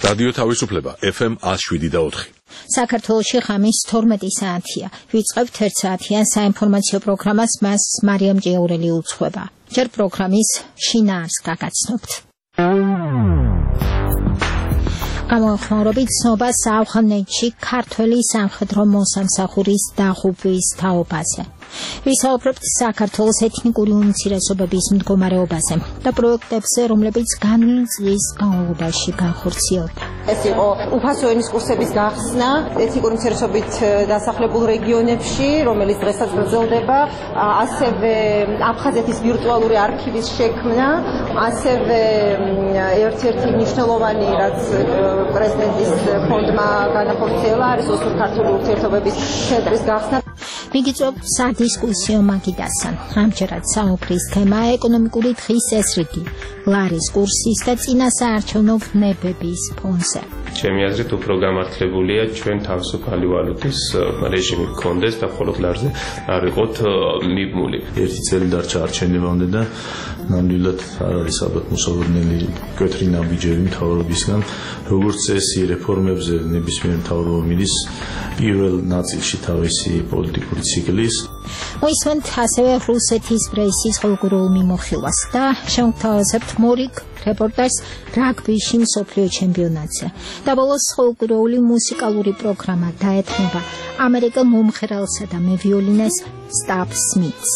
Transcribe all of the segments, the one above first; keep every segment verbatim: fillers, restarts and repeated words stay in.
რადიო თავისუფლება ეფ ემ one oh seven და four. საქართველოში ხამის თორმეტი საათია. ვიწყებთ ერთ საათიან საინფორმაციო პროგრამას, მას მარიამ ჭიაურელი უძღვება. ჯერ პროგრამის შინაარსს გაგაცნობთ. გამოხმაურობით ცნობა საავღანეთში ქართველი სამხედრო მოსამსახურის დაღუპვის თაობაზე. ვისაუბრებთ საქართველოს ეთნიკური უმცირესობების მდგომარეობაზე და პროექტებზე, რომლებიც განვლილი წლის განმავლობაში განხორციელდა. ეს იყო უფასო ენის კურსების გახსნა ეთნიკური უმცირესობით დასახლებულ რეგიონებში, რომელიც დღესაც გრძელდება, ასევე აფხაზეთის ვირტუალური არქივის შექმნა, ასევე ერთ-ერთი მნიშვნელოვანი, რაც პრეზიდენტის ფონდმა განახორციელა, არის ოსურ-ქართული ურთიერთობების ცენტრის გახსნა. მიგიწევთ სადისკუსიო მაგიდასთან. ამჯერად საუბრის თემა ეკონომიკური დღის წესრიგი, ლარის კურსის და წინასაარჩევნო ვნებების ფონზე. ჩემი აზრით უფრო გამართლებულია ჩვენ თავისუფალი ვალუტის რეჟიმი გქონდეს და მხოლოდ ლარზე არ იყოთ მიბმული. ერთი წელი დარჩა არჩევნებამდე და ნამდვილად არ არის ალბათ მოსალოდნელი მკვეთრი ნაბიჯები მთავრობისგან, როგორც წესი რეფორმებზე ნებისმიერ მთავრობა მიდის პირველ ნაწილში თავისი პოლიტიკური ციკლის. მოისმენთ ასევე რუსეთის პრესის ყოველგვარულ მიმოხილვას და შევთავაზებთ მორიგ რეპორტაჟს რაგბიში მსოფლიო ჩემპიონატზე. და ბოლოს ყოველგვარული მუსიკალური პროგრამა დაეთმობა ამერიკელ მომღერალსა და მევიოლინეს სტივ სმითს.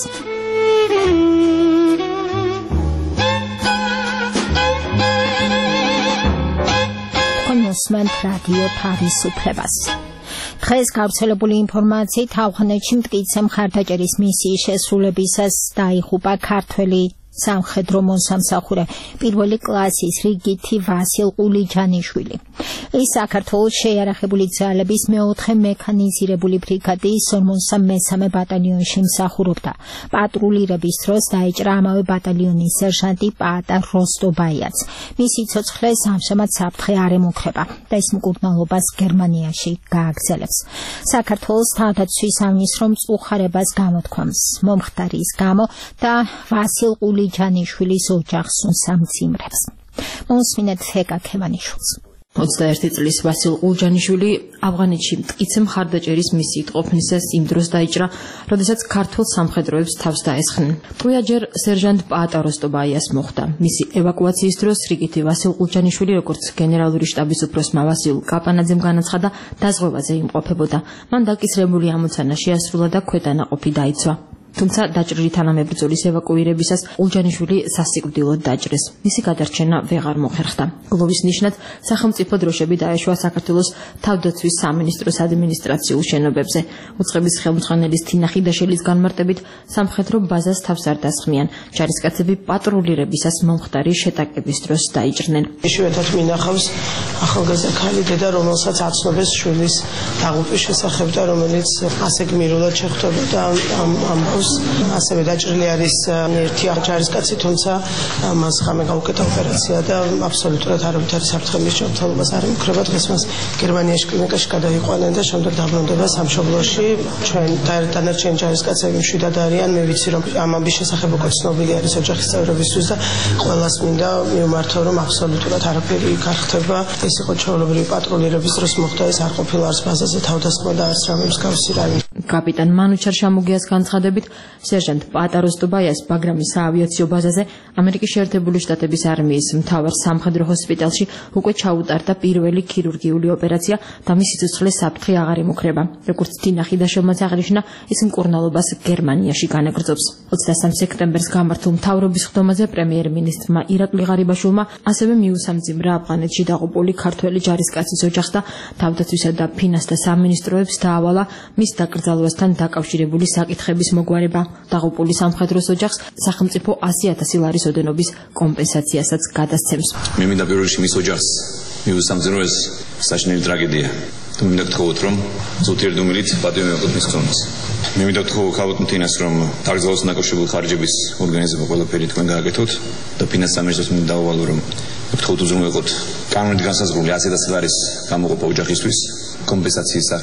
მოსმენთ რადიო თავისუფლებას. დღეს გავრცელებული ინფორმაციით ავღანეთში მტკიცე მხარდაჭერის მისიის შესრულებისას დაიღუპა ქართველი სამხედრო მოსამსახურე პირველი კლასის რიგითი ვასილ ყულიჯანიშვილი. ის საქართველოს შეიარაღებული ძალების მეოთხე მექანიზირებული ბრიგადის ორმოცდამესამე ბატალიონში მსახურობდა. პატრულირების დროს დაიჭრა ამავე ბატალიონის სერჟანტი პაატა როსტობაიაც. მისი ცოცხლე ამჟამად საფრთხე არ ემუქრება და ის მკურნალობას გერმანიაში გააგრძელებს. საქართველოს თავდაცვის სამინისტრო მწუხარებას გამოთქვამს მომხდარის გამო და ვასილ ყულიჯანიშვილის ოჯახს უსამძიმრებს. მოსმინეთ ჰეკა ქევანიშვილს. ოცდაერთი წლის ვასილ ყულიჯანიშვილი ავღანეთში მტკიცე მხარდაჭერის მისიით ყოფნისას იმ დროს დაიჭრა, როდესაც ქართულ სამხედროებს თავს დაესხნენ. პროია ჯერ სერჟანტ პაატა როსტობაიას მოხვდა. მისი ევაკუაციის დროს რიგითი ვასილ ყულიჯანიშვილი, როგორც გენერალური შტაბის უფროსმა ვასილ კაპანაძემ განაცხადა, დაზღვევაზე იმყოფებოდა. მან დაკისრებული ამოცანა შეასრულა და ქვედანაყოფი დაიცვა. თუმცა დაჭრილი თანამებრძოლის ევაკუირებისას ყულიჯანიშვილი სასიკვდილოდ დაჭრეს. მისი გადარჩენა ვეღარ მოხერხდა. გლოვის ნიშნად სახელმწიფო დროშები დაეშვა საქართველოს თავდაცვის სამინისტროს ადმინისტრაციულ შენობებზე. უწყების ხელმძღვანელის თინა ხიდაშელის განმარტებით სამხედრო ბაზას თავს არ დასხმიან. ჯარისკაცები პატრულირებისას მომხდარი შეტაკების დროს დაიჭრნენ. იშვიათად მინახავს ახალგაზრდა ქალი დედა, რომელსაც აცნობეს შვილის დაღუპვის შესახებ და რომელიც ასე გმირულად შეხვდებოდა ამ ამბავს. ასევე დაჭრილი არის ერთი ჯარისკაცი, თუმცა მას ღამე გაუკეთა ოპერაცია და აბსოლუტურად არავითარი საფრთხე მის ჯანმრთელობას არ ემუქრება. დღეს მას გერმანიაში კლინიკაში გადაიყვანენ და შემდეგ დაბრუნდება სამშობლოში. ჩვენ დანარჩენი ჯარისკაცები მშვიდად არიან. მე ვიცი, რომ ამ ამბის შესახებ უკვე ცნობილი არის ოჯახის წევრებისთვის და ყველას მინდა მივმართო, რომ აბსოლუტურად არაფერი არ ხდება. ეს იყო ჩვეულებრივი პატრულირების დროს მოხდა, ეს არ ყოფილა არც ბაზაზე თავდასხმა და არც რამე მსგავსი რაიმე. კაპიტან მანუჩარ შამუგიას განცხადებით, სერჟანტ პაატა როსტობაიას ბაგრამის საავიაციო ბაზაზე ამერიკის შეერთებული შტატების არმიის მთავარ სამხედრო ჰოსპიტალში უკვე ჩაუტარდა პირველი ქირურგიული ოპერაცია და მისი სიცოცხლე საფრთხე აღარ ემუქრება. როგორც თინა ხიდაშელმა აღნიშნა, ის მკურნალობას გერმანიაში განაგრძობს. ოცდასამი სექტემბერს გამართულ მთავრობის ხდომაზე პრემიერ-მინისტრმა ირაკლი ღარიბაშვილმა ასევე მიუსამძიმრა ავღანეთში დაღუპული ქართველი ჯარისკაცის ოჯახს და თავდაცვისა და ფინანსთა სამინისტროებს დაავალა მის დაკრძალვასთან დაკავშირებული საკითხების მოგვარება. დაღუპული სამხედროს ოჯახს სახელმწიფო ასი ათასი ლარის ოდენობის კომპენსაციასაც გადასცემს. მე მინდა პირველ რიგში მის ოჯახს მიუსამძიმროს საშინელი ტრაგედია. თუ მინდა გთხოვოთ, რომ ზუსტირდუმილით პატივი მიიღოთ მის ხსოვნას. მე მინდა გთხოვო ქალბატონ თინას, რომ დაკრძალვასთან დაკავშირებული ხარჯების ორგანიზება ყველაფერი თქვენ გააკეთოთ და ფინანსთა სამინისტროს მინდა დავავალო, რომ გთხოვთ უზრუნველყოთ კანონით განსაზღვრული ასი ათასი ლარის გამოყოფა ოჯახისთვის კომპენსაციის სახით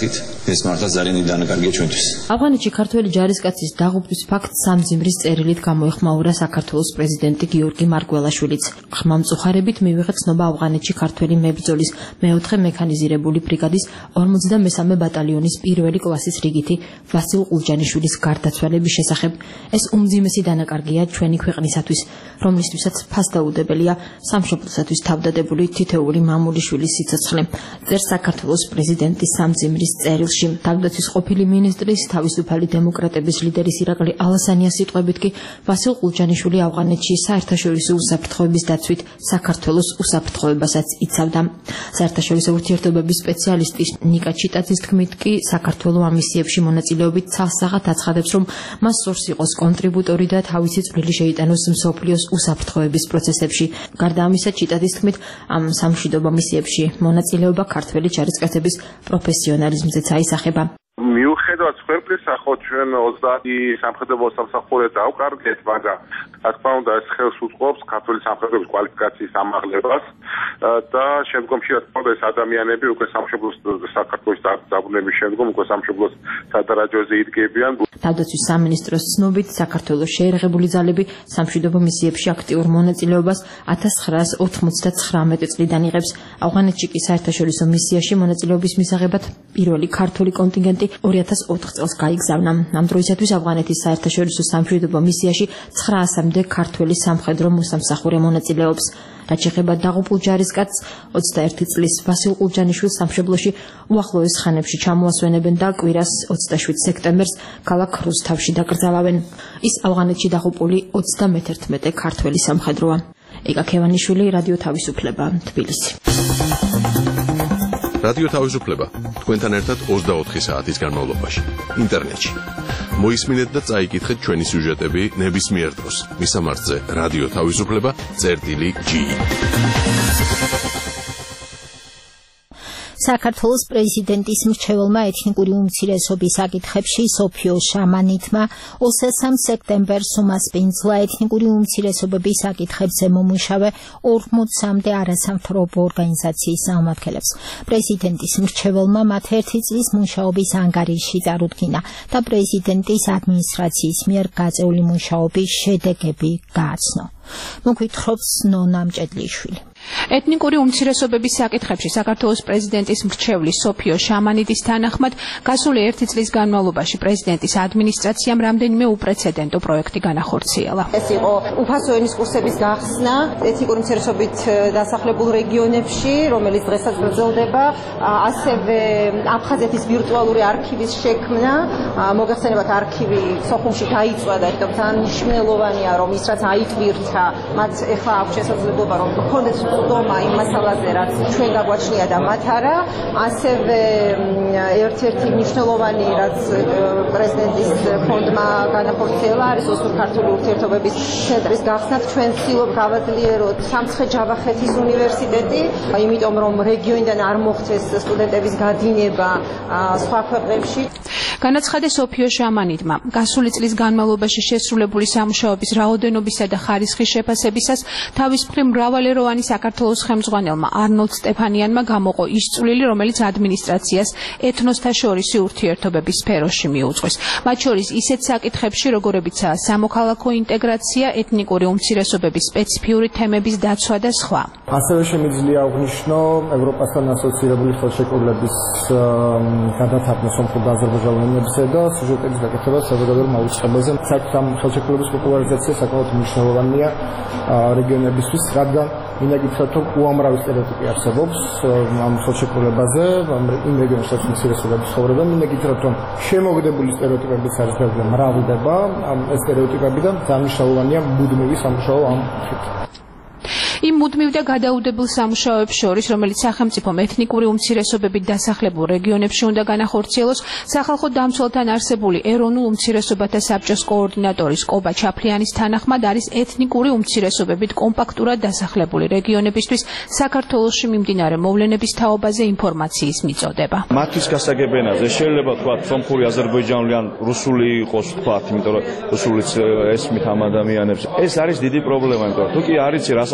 ეს მართლა ძალიან დიდი დანაკარგია ჩვენთვის. ავღანეთში ქართველი ჯარისკაცის დაღუპვის ფაქტს სამძიმრის წერილით გამოეხმაურა საქართველოს პრეზიდენტი გიორგი მარგველაშვილიც. ხმამწუხარებით მივიღეთ ცნობა ავღანეთში ქართველი მებრძოლის მეოთხე მექანიზირებული ბრიგადის ორმოცდამესამე ბატალიონის პირველი კლასის რიგითი ვასილ ყულჯანიშვილის გარდაცვალების შესახებ. ეს უმძიმესი დანაკარგია ჩვენი ქვეყნისათვის, რომლისთვისაც ფასდაუდებელია სამშობლოსათვის თავდადებული თითოეული მამულიშვილის სიცოცხლე. წერს საქართველოს პრეზიდენტის სამძიმრის წერილში. თავდაცვის ყოფილი მინისტრის თავისუფალი დემოკრატების ლიდერის ირაკლი ალასანიას სიტყვებით კი ვასილ ყულჯანიშვილი ავღანეთში საერთაშორისო უსაფრთხოების დაცვით საქართველოს უსაფრთხოებასაც იცავდა. საერთაშორისო ურთიერთობების სპეციალისტი ნიკა ჩიტაძის თქმით კი საქართველოს ამ მისიებში მონაწილეობით ცალსაღად აცხადებს, რომ მას სურს იყოს კონტრიბუტორი და თავისი წვლილი შეიტანოს მსოფლიოს უსაფრთხოების პროცესებში. გარდა ამისა, ჩიტაძის თქმით, ამ სამშვიდობო მისიებში მონაწილეობა ქართველი ჯარისკაცების პროფესიონალიზმზეც აისახება. მიუხედავად სხერფლისა, ხო ჩვენ ოცდაათი სამხედრო სამსახურე დავკარგეთ, მაგრამ რა თქმა უნდა ეს ხელს უწყობს ქართული სამხედროების კვალიფიკაციის ამაღლებას და შემდგომში რა თქმა უნდა ეს ადამიანები უკვე სამშობლოს საქართველოს დაბრუნების შემდგომ უკვე სამშობლოს სადარაჯოზე იდგებიან. თავდაცვის სამინისტროს ცნობით საქართველოს შეერაღებული ძალები სამშვიდობო მისიებში აქტიურ მონაწილეობას ათას ცხრაას ოთხმოცდაცხრამეტი წლიდან იღებს. ავღანეთში კი საერთაშორისო მისიაში მონაწილეობის მისაღებად პირველი ქართული კონტინგენტი ორი ათას ოთხ წელს გაიგზავნა. ამ დროისათვის ავღანეთის საერთაშორისო სამშვიდობო მისიაში ცხრაასამდე ქართველი სამხედრო მოსამსახურე მონაწილეობს. რაც შეეხება დაღუპულ ჯარისკაცს, ოცდაერთი წლის ვასილ ყულჯანიშვილს სამშობლოში უახლოეს ხანებში ჩამოასვენებენ და კვირას ოცდაშვიდ სექტემბერს ქალაქ რუსთავში დაკრძალავენ. ის ავღანეთში დაღუპული ოცდამეთერთმეტე ქართველი სამხედროა. ეკა ქევანიშვილი, რადიო თავისუფლება, თბილისი. რადიო თავისუფლება თქვენთან ერთად ოცდაოთხი საათის განმავლობაში ინტერნეტში. მოისმინეთ და წაიკითხეთ ჩვენი სიუჟეტები ნებისმიერ დროს. მისამართზე რადიო თავისუფლება წერტილი ჯი. საქართველოს პრეზიდენტის მრჩეველმა ეთნიკური უმცირესობის საკითხებში სოფიო შამანითმა ოცდამესამე სექტემბერს უმასპინძლა ეთნიკური უმცირესობების საკითხებზე მომუშავე ორმოცამდე არასამთავრობო ორგანიზაციის წარმომადგენლებს. პრეზიდენტის მრჩეველმა მათ ერთი წლის მუშაობის ანგარიში წარუდგინა და პრეზიდენტის ადმინისტრაციის მიერ გაწეული მუშაობის შედეგები გააცნო. მოგვითხრობს ნონა მჭედლიშვილი. ეთნიკური უმცირესობების საკითხებში საქართველოს პრეზიდენტის მრჩევლის სოფიო შამანიდის თანახმად გასული ერთი წლის განმავლობაში პრეზიდენტის ადმინისტრაციამ რამდენიმე უპრეცედენტო პროექტი განახორციელა. ეს იყო უფასო ენის კურსების გახსნა ეთნიკური უმცირესობით დასახლებულ რეგიონებში, რომელიც დღესაც გრძელდება, ასევე აფხაზეთის ვირტუალური არქივის შექმნა. მოგეხსენებათ, არქივი სოხუმში დაიწვა და ერთობთან მნიშვნელოვანია, რომ ის რაც აიტვირთა, მათ ეხლა აქვს შესაძლებლობა რომ ქონდეს დომა იმ მასალაზე, რაც ჩვენ გაგვაჩნია და მათ არა. ასევე ერთ-ერთი მნიშვნელოვანი, რაც პრეზიდენტის ფონდმა განახორციელა, არის ოსურ-ქართული ურთიერთობების ცენტრის გახსნა. ჩვენ ვცდილობ გავაძლიეროთ სამცხე-ჯავახეთის უნივერსიტეტი, იმიტომ რომ რეგიონიდან არ მოხდეს სტუდენტების გადინება სხვა ქვეყნებში. განაცხადა სოფიო შამანიდმა, გასული წლის განმავლობაში შესრულებული სამუშაოების რაოდენობისა და ხარისხის შეფასებისას თავის მხრივ მრავალეროვანი საქართველოს ხელმძღვანელმა არნოლდ სტეფანიანმა გამოყო ის წვლილი, რომელიც ადმინისტრაციას ეთნოსთა შორისი ურთიერთობების სფეროში მიუძღვის. მათ შორის ისეთ საკითხებში, როგორებიცაა სამოქალაქო ინტეგრაცია, ეთნიკური უმცირესობების სპეციფიური თემების დაცვა და სხვა. ასევე შემიძლია აღნიშნო ევროპასთან ასოცირებული ხელშეკრულების გადათარგმნა სომხურ და აზერბაიჯანურენებისა და სიუჟეტების გაკეთება საზოგადოებრივ მაუწყებელზე. საერთოდ ამ ხელშეკრულების პოპულარიზაცია საკმაოდ მნიშვნელოვანია რეგიონებისთვის, რადგან მინდა გითხრათ, რომ უამრავი სტერეოტიპი არსებობს ამ ხელშეკრულებაზე, იმ რეგიონში სადაც უმცირესობები ცხოვრობენ. მინდა გითხრათ, რომ შემოგდებული სტერეოტიპებიც არის ბევრი, მრავლდება ამ სტერეოტიპები და დანიშნულოვანია მუდმივი სამუშაო ამ ხით. იმ მუდმივ და გადაუდებელ სამუშაოებს შორის, რომელიც სახელმწიფომ ეთნიკური უმცირესობებით დასახლებულ რეგიონებში უნდა განახორციელოს, სახალხო დამცველთან არსებული ეროვნულ უმცირესობათა საბჭოს კოორდინატორის კობა ჩაფლიანის თანახმად არის ეთნიკური უმცირესობებით კომპაქტურად დასახლებული რეგიონებისთვის საქართველოში მიმდინარე მოვლენების თაობაზე ინფორმაციის მიწოდება. მათთვის გასაგებენაზე შეიძლება თქვათ სომხური, აზერბაიჯანული ან რუსული იყოს თქვათ, იმიტომ რომ რუსულიც ესმით ამ ადამიანებს. ეს არის დიდი პრობლემა, იმიტომ რომ თუ კი არ იცი რა სახელმწიფო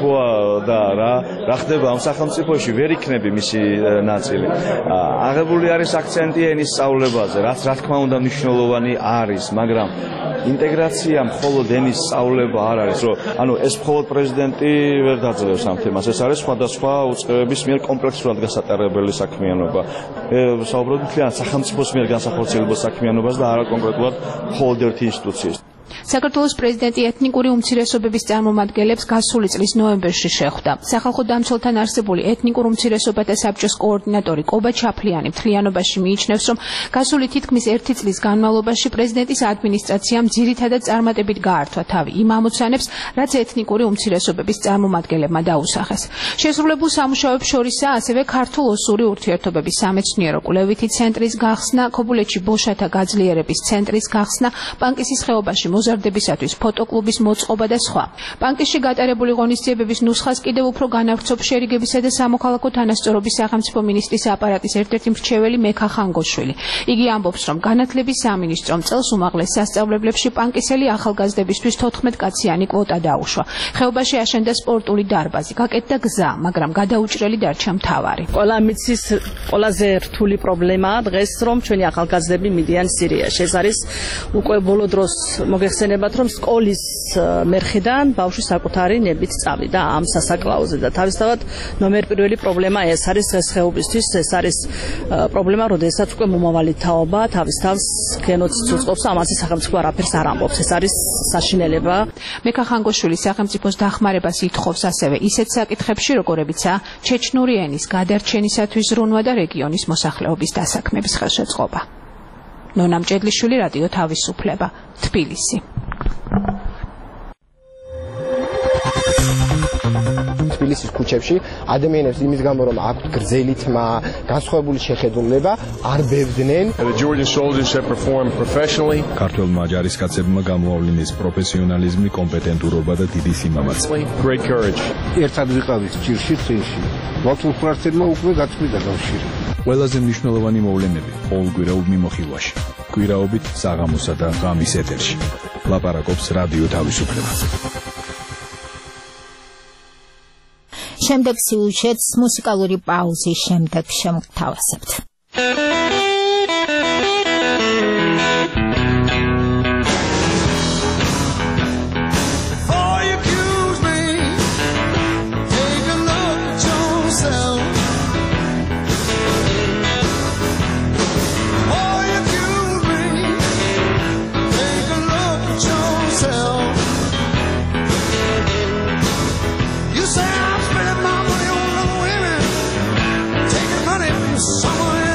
სახელმწიფოა და რა რა ხდება ამ სახელმწიფოში ვერ იქნები მისი ნაწილი. აღებული არის აქცენტი ენის სწავლებაზე, რაც რა თქმა უნდა მნიშვნელოვანი არის, მაგრამ ინტეგრაცია მხოლოდ ენის სწავლება არ არის, რომ ანუ ეს მხოლოდ პრეზიდენტი ვერ დაძლევს ამ თემას. ეს არის სხვადასხვა უწყებების მიერ კომპლექსურად გასატარებელი საქმიანობა. საუბრობთ მთლიან სახელმწიფოს მიერ განსახორციელებულ საქმიანობას და არა კონკრეტულად მხოლოდ ერთი ინსტიტუციის. საქართველოს პრეზიდენტი ეთნიკური უმცირესობების წარმომადგენლებს გასული წლის ნოემბერში შეხვდა. სახალხო დამცველთან არსებული ეთნიკურ უმცირესობათა საბჭოს კოორდინატორი კობა ჩაფლიანი მთლიანობაში მიიჩნევს, რომ გასული თითქმის ერთი წლის განმავლობაში პრეზიდენტის ადმინისტრაციამ ძირითადად წარმატებით გაართვა თავი იმ ამოცანებს, რაც ეთნიკური უმცირესობების წარმომადგენლებმა დაუსახეს. შესრულებულ სამუშაოებს შორისაა ასევე ქართულ-ოსური ურთიერთობების სამეცნიერო კვლევითი ცენტრის გახსნა, ქობულეთში ბოშათა გაძლიერების ცენტრის გახსნა, პანკისის ხეობაში მოზარდებისათვის ფოტოკლუბის მოწყობა და სხვა. პანკისში გატარებული ღონისძიებების ნუსხას კიდევ უფრო განავრცობს შერიგებისა და სამოქალაქო თანასწორობის სახელმწიფო მინისტრის აპარატის ერთ-ერთი მრჩეველი მექა ხანგოშვილი. იგი ამბობს, რომ განათლების სამინისტრომ წელს უმაღლეს სასწავლებლებში პანკისელი ახალგაზრდებისთვის თოთხმეტ კაციანი კვოტა დაუშვა. ხეობაში აშენდა სპორტული დარბაზი, გაკეთდა გზა, მაგრამ გადაუჭრელი დარჩა მთავარი. ყველა მიცის ყველაზე რთული პრობლემაა დღეს, რომ ჩვენი ახალგაზრდები მიდიან სირიაში. ეს არის უკვე ბოლო დროს მოგეხსენებათ, რომ სკოლის მერხიდან ბავშვი საკუთარი ნებით წავიდა ამ სასაკლაოზე და თავისთავად ნომერ პირველი პრობლემა ეს არის დღესდღეობისთვის, ეს არის პრობლემა, როდესაც უკვე მომავალი თაობა თავის თავს გენოციდს უწყობს და ამაზე სახელმწიფო არაფერს არ ამბობს. ეს არის საშინელება. მექა ხანგოშვილი სახელმწიფოს დახმარებას ითხოვს ასევე ისეთ საკითხებში, როგორებიცაა ჩეჩნური ენის გადარჩენისათვის ზრუნვა და რეგიონის მოსახლეობის დასაქმების ხელშეწყობა. ნონა მჭედლიშვილი, რადიო თავისუფლება, თბილისი. თბილისის ქუჩებში ადამიანებს იმის გამო, რომ აქვთ გრძელი თმა, განსხვავებული შეხედულება, არ ბევდნენ. ქართველმა ჯარისკაცებმა გამოავლინეს პროფესიონალიზმი, კომპეტენტურობა და დიდი სიმამაცე. ერთად ვიყავით ჭირში, წინში. მართლმსვართებმა უკვე გაწყვიტა კავშირი. ყველაზე მნიშვნელოვანი მოვლენები ყოველკვირეულ მიმოხილვაში. კვირაობით საღამოსა და ღამის ეთერში. ლაპარაკობს რადიო თავისუფლება. შემდეგ სიუჟეტს მუსიკალური პაუზის შემდეგ შემოგთავაზებთ. Someone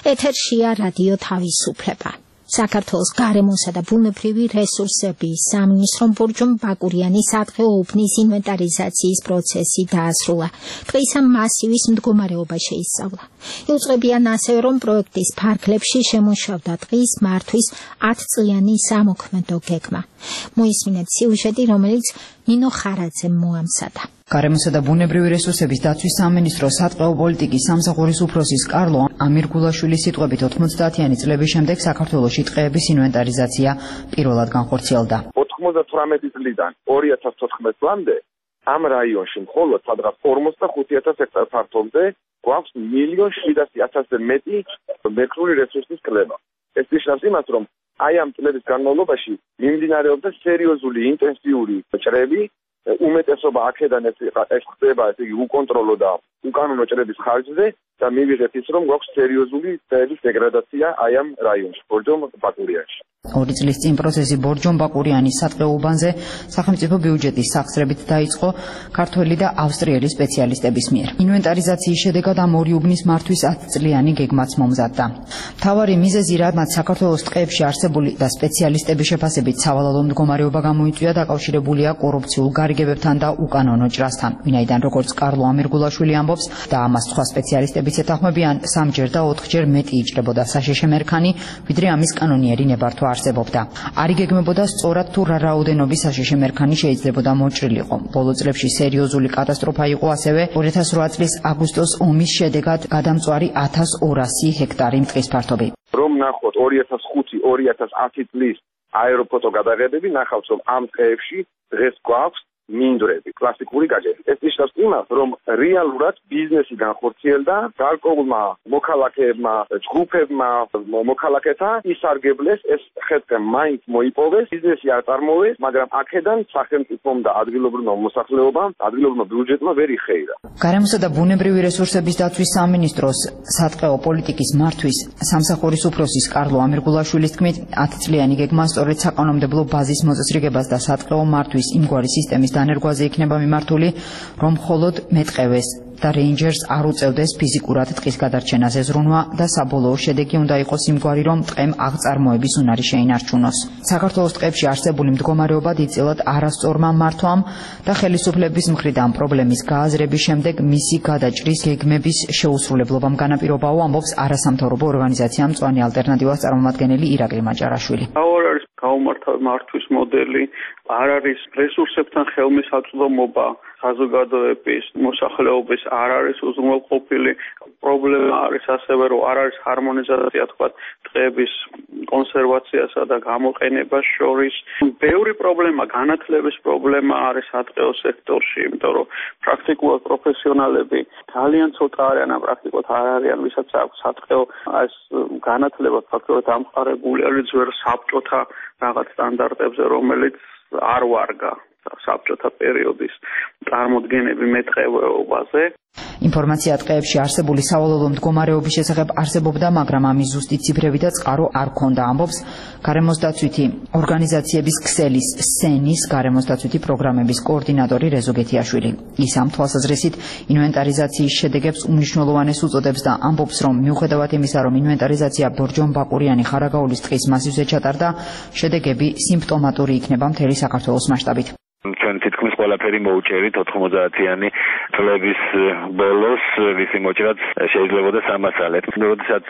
ეთერშია რადიო თავისუფლება. საქართველოს გარემოსა და ბუნებრივი რესურსების სამინისტრომ ბორჯომ ბაკურიანი სატყეო უბნის ინვენტარიზაციის პროცესი დაასრულა. დღეს ამ მასივის მდგომარეობა შეისწავლა. იუწყებიან ასევე, რომ პროექტის ფარგლებში შემუშავდა დღის მართვის ათწლიანი სამოქმედო გეგმა. მოისმინეთ სიუჟეტი, რომელიც ნინო ხარაძემ მოამზადა. გარემოსა და ბუნებრივი რესურსების დაცვის სამინისტროს სატყეო პოლიტიკის სამსახურის უფროსის კარლო ამირგულაშვილის სიტყვებით ოთხმოცდაათიანი წლების შემდეგ საქართველოში ტყეების ინვენტარიზაცია პირველად განხორციელდა. ოთხმოცდათვრამეტი წლიდან ორი ათას თოთხმეტ წლამდე ამ რაიონში მხოლოდ სადღაც ორმოცდახუთი ათას ჰექტარ ფართობზე გვაქვს მილიონ შვიდასი ათასზე მეტი მერქნული რესურსის კლება. ეს ნიშნავს იმას, რომ აი ამ წლების განმავლობაში მიმდინარეობდა სერიოზული ინტენსიური ჭრები, უმეტესობა აქედან ეს ხდება, ესე იგი უკონტროლო და უკანონო ჭრების ხარჯზე და მივიღეთ ის, რომ გვაქვს სერიოზული ტყეების დეგრადაცია აი ამ რაიონში, ბორჯომ ბაკურიანში. ორი წლის წინ პროცესი ბორჯომ ბაკურიანის სატყეო უბანზე სახელმწიფო ბიუჯეტის სახსრებით დაიწყო ქართველი და ავსტრიელი სპეციალისტების მიერ. ინვენტარიზაციის შედეგად ამ ორი უბნის მართვის ათწლიანი გეგმაც მომზადდა. მთავარი მიზეზი, რამაც საქართველოს ტყეებში არსებული და სპეციალისტების შეფასებით სავალალო მდგომარეობა გამოიწვია, დაკავშირებულია კორუფციულ გარიგებებთან და უკანონო ჭრასთან. ვინაიდან როგორც კარლო ამირგულაშვილი ამბობს და ამას სხვა სპეციალისტებიც ეთანხმებიან, სამჯერ და ოთხჯერ მეტი იჭრებოდა საშიში მერქანი, ვიდრე ამის კანონიერი ნებართვა არსებობდა. არ იგეგმებოდა სწორად თუ რა რაოდენობის საშიში მერქანი შეიძლებოდა მოჭრილიყო. ბოლო წლებში სერიოზული კატასტროფა იყო ასევე ორი ათას რვა წლის აგვისტოს ომის შედეგად გადამწვარი ათას ორასი ჰექტარი ტყის ფართობი. რომ ნახოთ ორი ათას ხუთი ორი ათას ათი წლის აეროფოტო გადაღებები, ნახავთ, რომ ამ ტყეებში დღეს გვაქვს მინდვრები, კლასიკური გაჯები. ეს ნიშნავს იმას, რომ რეალურად ბიზნესი განხორციელდა, გარკვეულმა მოქალაქეებმა, ჯგუფებმა, მოქალაქეთა ისარგებლეს, ეს ხეთქე მაინც მოიპოვეს, ბიზნესი არ წარმოვეს, მაგრამ აქედან სახელმწიფომ და ადგილობრივმა მოსახლეობამ, ადგილობრივმა ბიუჯეტმა ვერ იხეირა. გარემოსა და ბუნებრივი რესურსების დაცვის სამინისტროს სატყეო პოლიტიკის მართვის სამსახურის უფროსის კარლო ამირგულაშვილის თქმით, ათწლიანი გეგმა სწორედ საკანონმდებლო ბაზის მოწესრიგებას და სატყეო მართვის იმგვარი სისტემის დანერგვაზე იქნება მიმართული, რომ მხოლოდ მეტყევეს და რეინჯერს არ უწევდეს ფიზიკურად ტყის გადარჩენაზე ზრუნვა და საბოლოო შედეგი უნდა იყოს იმგვარი, რომ ტყემ აღწარმოების უნარი შეინარჩუნოს. საქართველოს ტყეებში არსებული მდგომარეობა დიდწილად არასწორმა მართვამ და ხელისუფლების მხრიდან პრობლემის გააზრების შემდეგ მისი გადაჭრის გეგმების შეუსრულებლობამ განაპირობაო, ამბობს არასამთავრობო ორგანიზაცია მწვანე ალტერნატივას წარმომადგენელი ირაკლი მაჭარაშვილი. გაუმართავ მართვის მოდელი, არ არის რესურსებთან ხელმისაწვდომობა, საზოგადოების მოსახლეობის არ არის უზრუნველყოფილი. პრობლემა არის ასევე, რომ არ არის ჰარმონიზაცია, თქვა, ტყეების კონსერვაციასა და გამოყენებას შორის. ბევრი პრობლემა, განათლების პრობლემა არის სატყეო სექტორში, იმიტომ რომ პრაქტიკულად პროფესიონალები ძალიან ცოტა არიან, ან პრაქტიკულად არ არიან, ვისაც აქვს სატყეო ეს განათლება ფაქტობრივად ამყარებული არის ძველ საბჭოთა რაღაც სტანდარტებზე, რომელიც არ ვარგა საბჭოთა პერიოდის წარმოდგენები მეტყევეობაზე. ინფორმაცია ტყეებში არსებული სავალალო მდგომარეობის შესახებ არსებობდა, მაგრამ ამის ზუსტი ციფრები და წყარო არ ქონდა, ამბობს გარემოს დაცვითი ორგანიზაციების ქსელის სენის გარემოს დაცვითი პროგრამების კოორდინატორი რეზო გეთიაშვილი. ის ამ თვალსაზრისით ინვენტარიზაციის შედეგებს უმნიშვნელოვანეს უწოდებს და ამბობს, რომ მიუხედავად იმისა, რომ ინვენტარიზაცია ბორჯომ ბაკურიანი ხარაგაულის ტყის მასივზე ჩატარდა, შედეგები სიმპტომატური იქნება მთელი საქართველოს მასშტაბით. ჩვენ თითქმის ყველაფერი მოუჭერით ოთხმოცდაათიანი წლების ბოლოს, ვისი მოჭრაც შეიძლებოდა სამასალეთ. როდესაც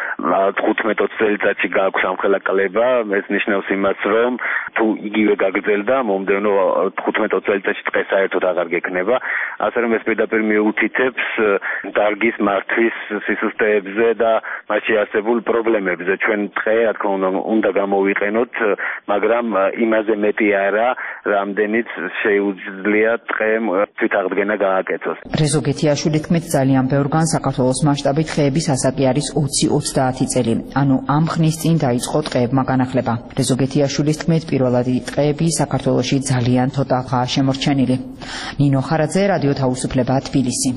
თხუთმეტ წელიწადში გააქვს ამხელა კლება, ეს ნიშნავს იმას, რომ თუ იგივე გაგრძელდა, მომდევნო თხუთმეტ წელიწადში ტყე საერთოდ აღარ გექნება. ასე რომ ეს პირდაპირ მიუთითებს დარგის მართვის სისტემებზე და მასში არსებულ პრობლემებზე. ჩვენ ტყე, რა თქმა უნდა, უნდა გამოვიყენოთ, მაგრამ იმაზე მეტი არა, რამდენი შეუძლია ტყემ თვითაღდგენა გააკეთოს. რეზო გეთიაშვილი თქმით, ძალიან ბევრგან საქართველოს მასშტაბით ტყეების ასაკი არის ოცი ოცდაათი წელი. ანუ ამ ხნის წინ დაიწყო ტყეებმა განახლება. რეზო გეთიაშვილის თქმით, პირველადი ტყეები საქართველოში ძალიან ცოტაა შემორჩენილი. ნინო ხარაძე, რადიო თავისუფლება, თბილისი.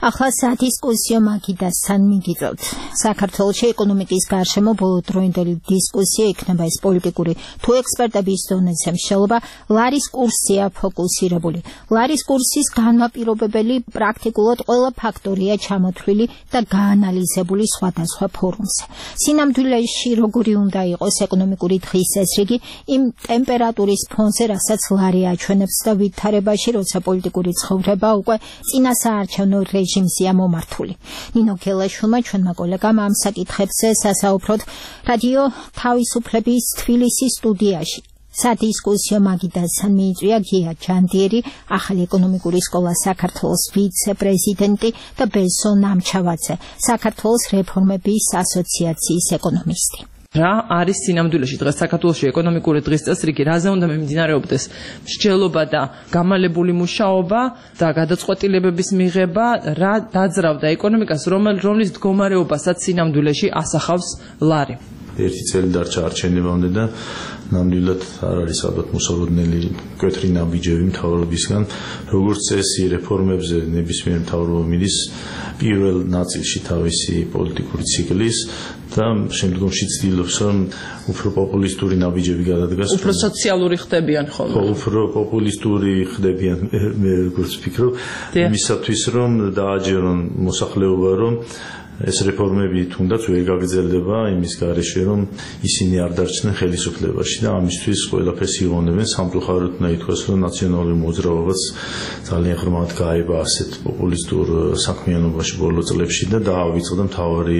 ახლა სადისკუსიო მაგიდასთან მიგიწევთ. საქართველოში ეკონომიკის გარშემო ბოლოდროინდელი დისკუსია იქნება ეს პოლიტიკური თუ ექსპერტების დონეზე მსჯელობა ლარის კურსია ფოკუსირებული. ლარის კურსის განმაპირობებელი პრაქტიკულად ყველა ფაქტორია ჩამოთვლილი და გაანალიზებული სხვადასხვა ფორუმზე. სინამდვილეში როგორი უნდა იყოს ეკონომიკური დღის წესრიგი იმ ტემპერატურის ფონზე, რასაც ლარი აჩვენებს და ვითარებაში, როცა პოლიტიკური ცხოვრება უკვე წინასაარჩევნო რეჟიმზეა მომართული. ნინო გელაშვილმა ჩვენმა კოლეგამ ამ საკითხებზე სასაუბროდ რადიო თავისუფლების თბილისის სტუდიაში სადისკუსიო მაგიდასთან მიიწვია გია ჯანდიერი, ახალი ეკონომიკური სკოლა საქართველოს ვიცე-პრეზიდენტი და ბესო ნამჩავაძე, საქართველოს რეფორმების ასოციაციის ეკონომისტი. რა არის სინამდვილეში დღეს საქართველოში ეკონომიკური დღის წესრიგი, რაზე უნდა მიმდინარეობდეს მსჯელობა და გამალებული მუშაობა და გადაწყვეტილებების მიღება, რა დაძრავდა ეკონომიკას, რომლის მდგომარეობასაც სინამდვილეში ასახავს ლარი. ერთი წელი დარჩა არჩევნებამდე და ნამდვილად არ არის ალბათ მოსალოდნელი მკვეთრი ნაბიჯები მთავრობისგან, როგორც წესი რეფორმებზე ნებისმიერ მთავრობა მიდის პირველ ნაწილში თავისი პოლიტიკური ციკლის და შემდგომში ცდილობს რომ უფრო პოპულისტური ნაბიჯები გადადგას. უფრო სოციალური ხდებიან ხოლმე. უფრო პოპულისტური ხდებიან, მე როგორც ვფიქრობ, იმისათვის რომ დააჯერონ მოსახლეობა რომ ეს რეფორმები თუნდაც ვერ გაგრძელდება იმის გარეშე რომ ისინი არ დარჩნენ ხელისუფლებაში და ამისთვის ყველაფერს იღონებენ. სამწუხაროდ უნდა ითქვას რომ ნაციონალური მოძრაობაც ძალიან ღრმად გაება ასეთ პოპულისტურ საქმიანობაში ბოლო წლებში და დაავიწყდა მთავარი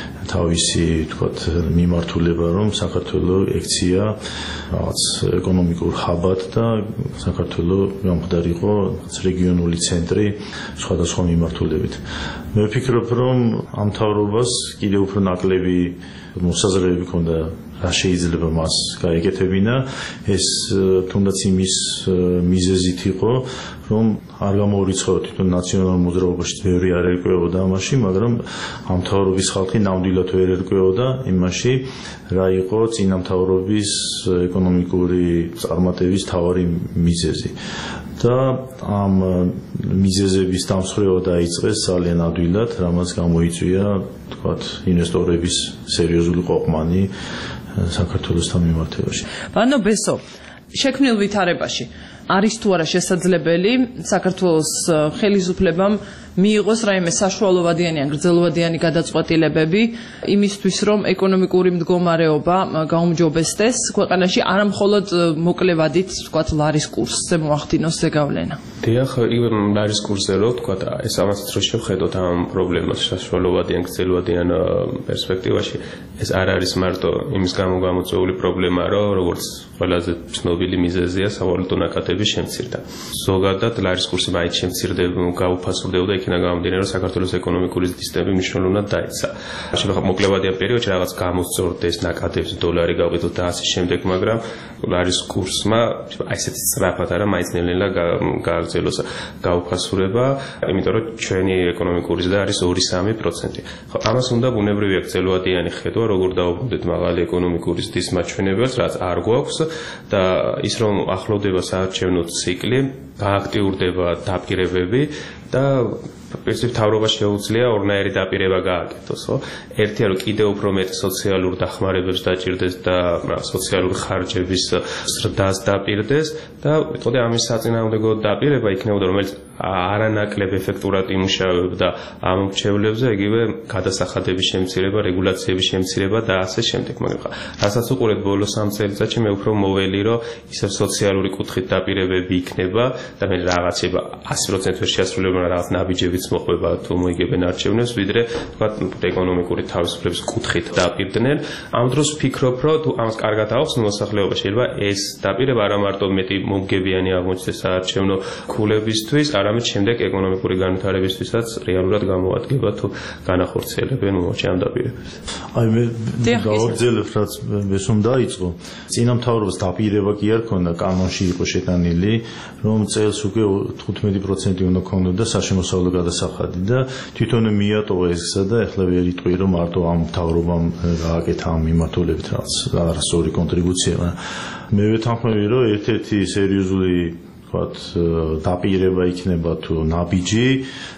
თავისი თქვათ მიმართულება რომ საქართველოს ექცია რაღაც ეკონომიკურ ჰაბად და საქართველოს გამხდარიყო რეგიონული ცენტრი სხვადასხვა მიმართულებით. მე ვფიქრობ რომ ამ მთავრობას კიდევ უფრო ნაკლები მოსაზრებები ჰქონდა რა შეიძლება მას გაეკეთებინა. ეს თუნდაც იმის მიზეზით იყო რომ არ გამოურიცხაოთ თვითონ ნაციონალურ მოძრაობაში ბევრი არ ერკვეოდა ამაში, მაგრამ ამ მთავრობის ხალხი ნამდვილად ვერ ერკვეოდა იმაში, რა იყო წინა მთავრობის ეკონომიკური წარმატების მთავარი მიზეზი. და ამ მიზეზების დამსხვრევა დაიწყეს ძალიან ადვილად, რამაც გამოიწვია თქვათ ინვესტორების სერიოზული ყოფმანი საქართველოსთან მიმართებაში. ბანო ბესო, შექმნილ ვითარებაში არის თუ არა შესაძლებელი საქართველოს ხელისუფლებამ მიიღოს რაიმე საშუალოვადიანი ან გრძელვადიანი გადაწყვეტილებები იმისთვის, რომ ეკონომიკური მდგომარეობა გაუმჯობესდეს ქვეყანაში, არა მხოლოდ მოკლევადით, თქვათ, ლარის კურსზე მოახდინოს ზეგავლენა. დიახ, იგივე ლარის კურსზე რო თქვათ, ეს ამას რო შევხედოთ ამ პრობლემას საშუალოვადიან გრძელვადიან პერსპექტივაში, ეს არ არის მარტო იმის გამო გამოწვეული პრობლემა, რომ როგორც ყველაზე ცნობილი მიზეზია სავალუტო ნაკადების შემცირდა. ზოგადად ლარის კურსი მაინც შემცირდება, გაუფასურდებოდა იქიდან გამომდინარე, რომ საქართველოს ეკონომიკური სისტემა მნიშვნელოვნად დაეცა. შეიძლება მოკლევადიან პერიოდში რაღაც გამოსწორდეს ნაკადებს დოლარი გავყიდოთ და ასე შემდეგ, მაგრამ ლარის კურსმა აი ესეთი სწრაფად არა მაინც ნელ-ნელა გააგრძელოს გაუფასურება, იმიტომ რომ ჩვენი ეკონომიკური ზრდა არის ორი სამი პროცენტი. ხო, ამას უნდა ბუნებრივია გრძელვადიანი ხედვა, როგორ დავუბრუნდეთ მაღალი ეკონომიკური ზრდის მაჩვენებელს, რაც არ გვაქვს და ის რომ ახლოვდება საარჩევნო ციკლი, გააქტიურდება დაპირებები და პრინციპ თავრობა შეუძლია ორნაირი დაპირება გააკეთოს, ხო? ერთია რომ კიდევ უფრო მეტ სოციალურ დახმარებებს დაჭირდეს და სოციალური ხარჯების ზრდას დაპირდეს და ვიტყოდი ამის საწინააღმდეგო დაპირება იქნებოდა რომელიც არანაკლებ ეფექტურად იმუშავებდა ამ მრჩევლებზე, იგივე გადასახადების შემცირება, რეგულაციების შემცირება და ასე შემდეგ. მაგრამ რასაც უყურეთ ბოლო სამ წელიწადში მე უფრო მოველი რომ ისევ სოციალური კუთხით დაპირებები იქნება და მე რაღაცება ასი პროცენტი ვერ შეასრულებენ რაღაც ნაბიჯებიც მოყვება თუ მოიგებენ არჩევნებს, ვიდრე თქვა ეკონომიკური თავისუფლების კუთხით დაპირდნენ. ამ დროს ვფიქრობ რომ თუ ამას კარგად აახსნო მოსახლეობა, შეიძლება ეს დაპირება არა მარტო მეტი მომგებიანი აღმოჩნდეს საარჩევნო ქულებისთვის, არამედ შემდეგ ეკონომიკური განვითარებისთვისაც რეალურად გამოადგება თუ განახორციელებენ მომავალში ამ დაპირებებს. აი მე გავაგრძელებ რაც მესომ დაიწყო. წინა მთავრობას დაპირება კი არ ქონდა, კანონში იყო შეტანილი, რომ წელს უკვე თხუთმეტი პროცენტი უნდა ქონოდა საშემოსავლო გადასახადი და თვითონ მიატოვა ეს გზა და ეხლა ვერ იტყვი რომ მარტო ამ მთავრობამ გააკეთა ამ მიმართულებით რაღაც არასწორი კონტრიბუცია. მე ვეთანხმები რომ ერთ-ერთი სერიოზული ვთქვათ დაპირება იქნება თუ ნაბიჯი,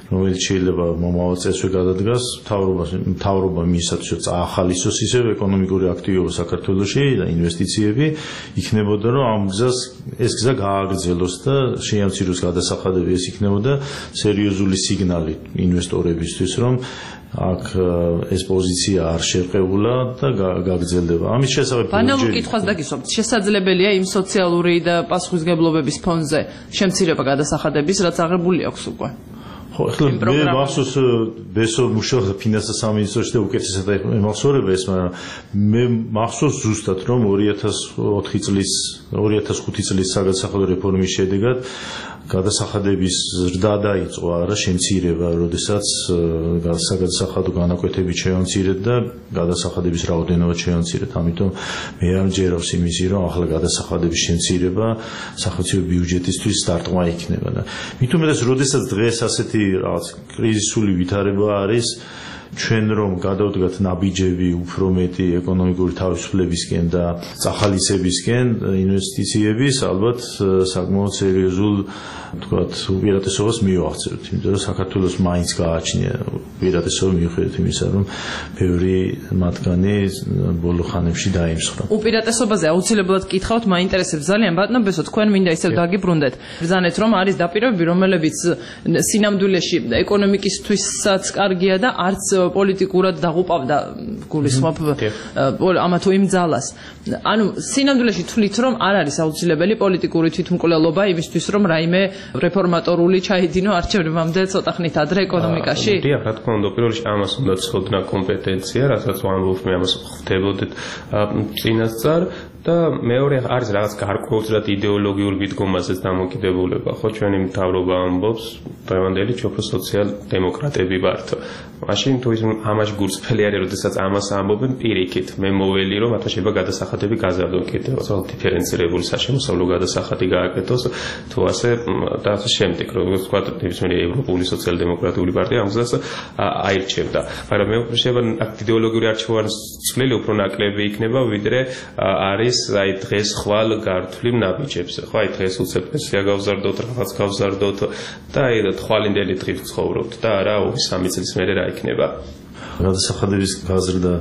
რომელიც შეიძლება მომავალ წესვე გადადგას მთავრობას მთავრობა მისაცოც ახალისოს ისევ ეკონომიკური აქტივობა საქართველოში და ინვესტიციები იქნებოდა რომ ამ გზას ეს გზა გააგრძელოს და შეამციროს გადასახადები ეს იქნებოდა სერიოზული სიგნალი ინვესტორებისთვის რომ აქ ეს პოზიცია არ შერყევულა და გაგრძელდება. ამის შესახებ ბანალურ კითხვას დაგისვამთ. შესაძლებელია იმ სოციალური და პასუხისგებლობების ფონზე შემცირება გადასახადების, რაც აღებული აქვს უკვე. ხო, ახლა მე მახსოვს ბესო მუშაობდა ფინანსთა სამინისტროში და უკეთესად ემახსოვრება ეს, მაგრამ მე მახსოვს ზუსტად რომ ორი ათას ოთხი წლის ორი ათას ხუთი წლის საგადასახადო რეფორმის შედეგად გადასახადების ზრდა დაიწყო არა შემცირება, როდესაც საგადასახადო განაკვეთებით შევამცირეთ და გადასახადების რაოდენობა შევამცირეთ. ამიტომ მე არ მჯერავს იმისი, რომ ახლა გადასახადების შემცირება სახელმწიფო ბიუჯეტისთვის სტარტმა იქნება და მით უმეტეს, როდესაც დღეს ასეთი რაღაც კრიზისული ვითარება არის, ჩვენ რომ გადავდგათ ნაბიჯები უფრო მეტი ეკონომიკური თავისუფლებისკენ და წახალისებისკენ ინვესტიციების, ალბათ საკმაოდ სერიოზულ თქვათ უპირატესობას მივაღწევთ, იმიტომ რომ საქართველოს მაინც გააჩნია უპირატესობა მიუხედავად იმისა, რომ ბევრი მათგანი ბოლო ხანებში დაიმსხვრა. უპირატესობაზე აუცილებლად გითხავთ, მაინტერესებს ძალიან ბატონო ბესო, თქვენ მინდა ისევ დაგიბრუნდეთ. ბრძანეთ რომ არის დაპირებები, რომელებიც სინამდვილეში ეკონომიკისთვისაც კარგია და არც პოლიტიკურად დაღუპავდა გულისხმობ ამა თუ იმ ძალას. ანუ სინამდვილეში თვლით რომ არ არის აუცილებელი პოლიტიკური თვითმკვლელობა იმისთვის რომ რაიმე რეფორმატორული ჩაიდინო არჩევნებამდე ცოტა ხნით ადრე ეკონომიკაში? დიახ, რა თქმა უნდა, პირველ რიგში ამას უნდა ცოდნა კომპეტენცია, რასაც ვამბობ, მე ამას ხვდებოდეთ წინასწარ და მეორე არის რაღაც გარკვეულწილად იდეოლოგიურ მიდგომაზეც დამოკიდებულება, ხო, ჩვენი მთავრობა ამბობს, დღევანდელი ჩოფრო სოციალ-დემოკრატები ვართ. მაშინ თუ ის ამაში გულწრფელი არის, როდესაც ამას ამბობენ პირიქით, მე მოველი რომ მათმა შეიძლება გადასახადები გაზარდონ კიდევ, თორე დიფერენცირებული საშემოსავლო გადასახადი გააკეთოს, თუ ასე და ასე შემდეგ, როგორც თქვა, ნებისმიერი ევროპული სოციალ-დემოკრატიული პარტია ამ გზას აირჩევდა. მაგრამ მე შეიძლება იდეოლოგიური არჩევანის წვლილი უფრო ნაკლები იქნება, ვიდრე არის აი დღეს ხვალ გართვლილ ნაბიჯებზე. ხო, აი დღეს უცებ პენსია გავზარდოთ, რაღაც გავზარდოთ და აი თვალინდელი დღით ცხოვრობთ და არა ორი სამი წლის მერე რა იქნება. გადასახადების გაზრდა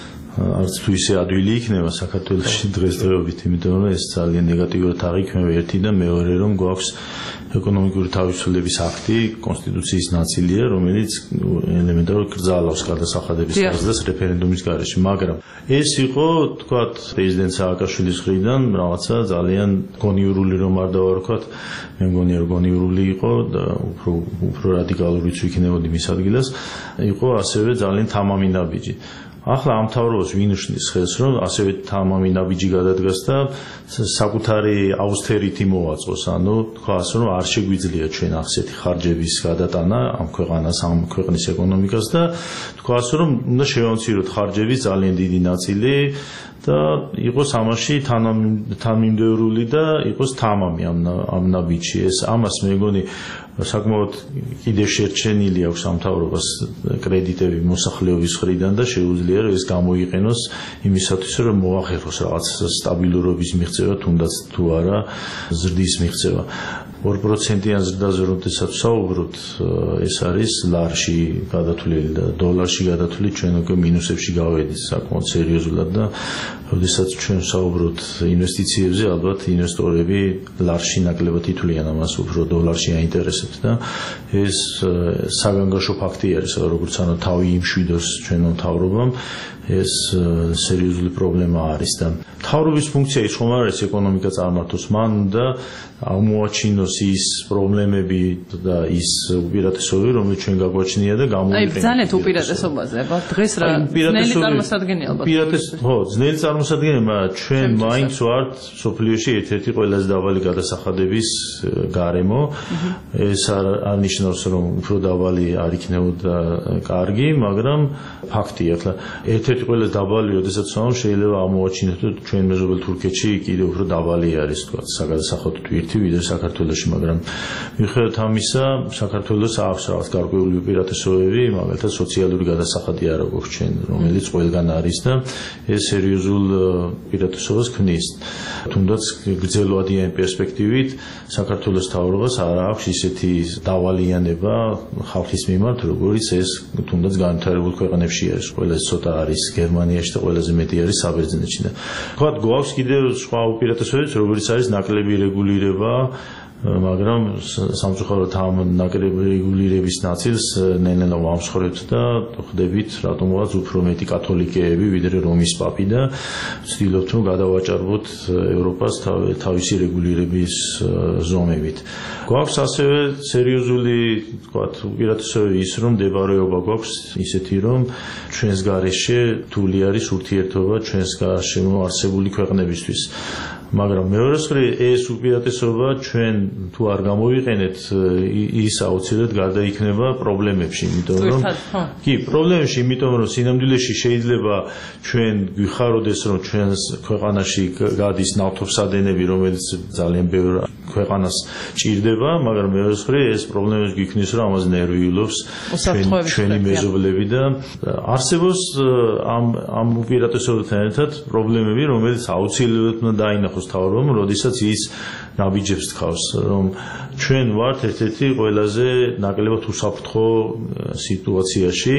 არც თუ ისე ადვილი იქნება საქართველოში დღესდღეობით, იმიტომ რომ ეს ძალიან ნეგატიურად აღიქმება ერთი და მეორე რომ გვაქვს ეკონომიკური თავისუფლების აქტი, კონსტიტუციის ნაწილია, რომელიც ელემენტარულად კრძალავს გადასახადების გაზრდას რეფერენდუმის გარეშე, მაგრამ ეს იყო, თქვათ, პრეზიდენტ სააკაშვილის მხრიდან რაღაცა ძალიან გონიურული რომ არ დავარქვათ, მე მგონია რომ გონიურული იყო და უფრო უფრო რადიკალურიც ვიქნებოდი მის ადგილას, იყო ასევე ძალიან თამამი ნაბიჯი. ახლა ამ მთავრობას ვინ უშლის ხელს რომ ასევე თამამი ნაბიჯი გადადგას და საკუთარი აუსტერიტი მოვაწყოს, ანუ თქვა ასე რომ არ შეგვიძლია ჩვენ ახსეთი ხარჯების გადატანა ამ ქვეყანას, ამ ქვეყნის ეკონომიკას და თქვა ასე რომ უნდა შევამციროთ ხარჯების ძალიან დიდი ნაწილი და იყოს ამაში თანმიმდევრული და იყოს თამამი ამ ამ ნაბიჯში. ეს ამას მე მგონი საკმაოდ კიდევ შერჩენილი აქვს ამ მთავრობას კრედიტები მოსახლეობის მხრიდან და შეუძლია რომ ეს გამოიყენოს იმისათვის რომ მოახერხოს რაღაც სტაბილურობის მიღწევა, თუნდაც თუ არა ზრდის მიღწევა. ორ პროცენტიან ზრდაზე როდესაც საუბრობთ, ეს არის ლარში გადათვლილი და დოლარში გადათვლილი ჩვენ უკვე მინუსებში გავედით საკმაოდ სერიოზულად და როდესაც ჩვენ საუბრობთ ინვესტიციებზე, ალბათ ინვესტორები ლარში ნაკლებად ითვლიან ამას, უფრო დოლარში აინტერესებთ და ეს საგანგაშო ფაქტი არის, როგორც ანუ თავი იმშვიდოს ჩვენ მთავრობამ, ეს სერიოზული პრობლემა არის და მთავრობის ფუნქცია ის ხომ არ არის ეკონომიკა წარმართოს, მან უნდა აღმოაჩინოს ის პრობლემები და ის უპირატესობები, რომელიც ჩვენ გაგვაჩნია და გამოიყენოთ. აი, ბრძანეთ უპირატესობაზე, აბა დღეს რა ძნელი წარმოსადგენია ალბათ. ხო, ძნელი წარმოსადგენია, მაგრამ ჩვენ მაინც ვართ სოფლიოში ერთ-ერთი ყველაზე დაბალი გადასახადების გარემო. ეს არ ნიშნავს, რომ უფრო დაბალი არ იქნებოდა კარგი, მაგრამ ფაქტია, ახლა ერთ-ერთი ყველაზე დაბალი, როდესაც ვამბობ, შეიძლება აღმოაჩინოთ, რომ ჩვენ მეზობელ თურქეთში კიდევ უფრო დაბალი არის, თქვა, საგადასახადო თვირთი, ვიდრე საქართველოში. პერიოდში, მაგრამ მიუხედავად ამისა, საქართველოს აქვს რაღაც გარკვეული უპირატესობები, მაგალითად სოციალური გადასახადი არა გვაქვს ჩვენ, რომელიც ყველგან არის და ეს სერიოზულ უპირატესობას ქმნის. თუნდაც გრძელვადიანი პერსპექტივით საქართველოს მთავრობას არ აქვს ისეთი დავალიანება ხალხის მიმართ, როგორც ეს თუნდაც განვითარებულ ქვეყნებში არის. ყველაზე ცოტა არის გერმანიაში და ყველაზე მეტი არის საბერძნეთში და თქვათ გვაქვს კიდევ სხვა უპირატესობებიც, როგორც არის ნაკლები რეგულირება, მაგრამ სამწუხაროდ ამ ნაკლები რეგულირების ნაწილს ნელ-ნელა ვამსხვრევთ და ხვდებით რატომღაც უფრო მეტი კათოლიკეები ვიდრე რომის პაპი და ვცდილობთ რომ გადავაჭარბოთ ევროპას თავისი რეგულირების ზომებით. გვაქვს ასევე სერიოზული თქვათ უპირატესობები ის რომ მდებარეობა გვაქვს ისეთი რომ ჩვენს გარეშე რთული არის ურთიერთობა ჩვენს გარშემო არსებული ქვეყნებისთვის. მაგრამ მეორე მხრივ ეს უპირატესობა ჩვენ თუ არ გამოვიყენეთ ის აუცილებლად გარდაიქმნება პრობლემებში, იმიტომ რომ კი, პრობლემებში, იმიტომ რომ სინამდვილეში შეიძლება ჩვენ გვიხაროდეს რომ ჩვენს ქვეყანაში გადის ნავთობსადენები, რომელიც ძალიან ბევრ ქვეყანას ჭირდება, მაგრამ მეორე მხრივ ეს პრობლემები გვიქნის რომ ამას ნერვიულობს ჩვენი მეზობლები და არსებობს ამ ამ უპირატესობებთან ერთად პრობლემები, რომელიც აუცილებლად უნდა დაინახოს თავრობამ, როდესაც ის ნაბიჯებს თქავს, რომ ჩვენ ვართ ერთ-ერთი ყველაზე ნაკლებად უსაფრთხო სიტუაციაში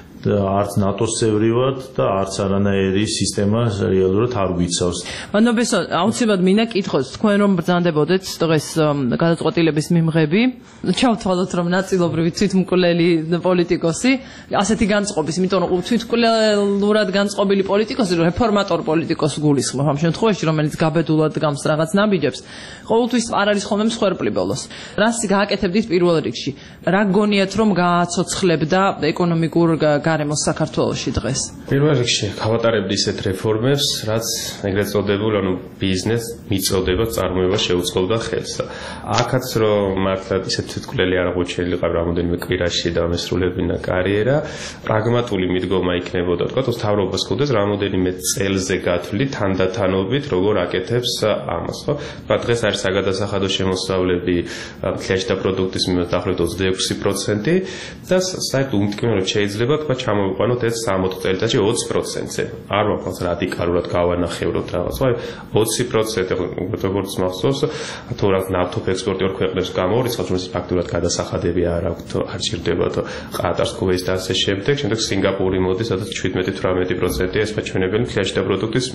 არც ნატოს წევრი ვართ და არც არანაირი სისტემა რეალურად არ გვიცავს. მანობესო, აუცილებლად მინდა კითხოს, თქვენ რომ ბრძანდებოდეთ დღეს გადაწყვეტილების მიმღები, ჩავთვალოთ რომ ნაწილობრივი თვითმკვლელი პოლიტიკოსი, ასეთი განწყობის, იმიტომ რომ თვითმკვლელურად განწყობილი პოლიტიკოსი, რეფორმატორ პოლიტიკოსს გულისხმობ ამ შემთხვევაში, რომელიც გაბედულად გამს რაღაც ნაბიჯებს, ყოველთვის არ არის ხოლმე მსხვერპლი ბოლოს. რას გააკეთებდით პირველ რიგში? რა გონიათ რომ გააცოცხლებდა ეკონომიკურ გარემოს საქართველოში დღეს? პირველ რიგში გავატარებდი ისეთ რეფორმებს, რაც ეგრეთ წოდებულ, ანუ ბიზნეს მიწოდება, წარმოება შეუწყობდა ხელს. აქაც რომ მართლა ისეთ თვითმკვლელი არ აღმოჩენილიყავ რამოდენიმე კვირაში და მესრულებინა კარიერა, პრაგმატული მიდგომა იქნებოდა, თქვა, მთავრობას ხუდეს რამოდენიმე წელზე გათვლი თანდათანობით, როგორ აკეთებს ამას, ხო? თქვა, დღეს არის საგადასახადო შემოსავლები მთლიანში და პროდუქტის მიმართ დაახლოებით ოცდაექვსი პროცენტი და საერთოდ უმტკივნეულად შეიძლება თქვა ჩამოვიყვანოთ ეს სამოცი წელიწადში ოცი პროცენტზე. არ ვაფხავს რადიკალურად გავანახევროთ რაღაც, აი ოცი პროცენტი როგორც მახსოვს, თუ რაღაც ნავთობ ექსპორტიორ ქვეყნებს გამორიცხავს, რომ ფაქტურად გადასახადები არ აქვთ, არ ჭირდებათ ყატარს, ქუვეითს და ასე შემდეგ. შემდეგ სინგაპური მოდის, სადაც შვიდმეტი თვრამეტი პროცენტია ეს მაჩვენებელი მთლიანში და პროდუქტის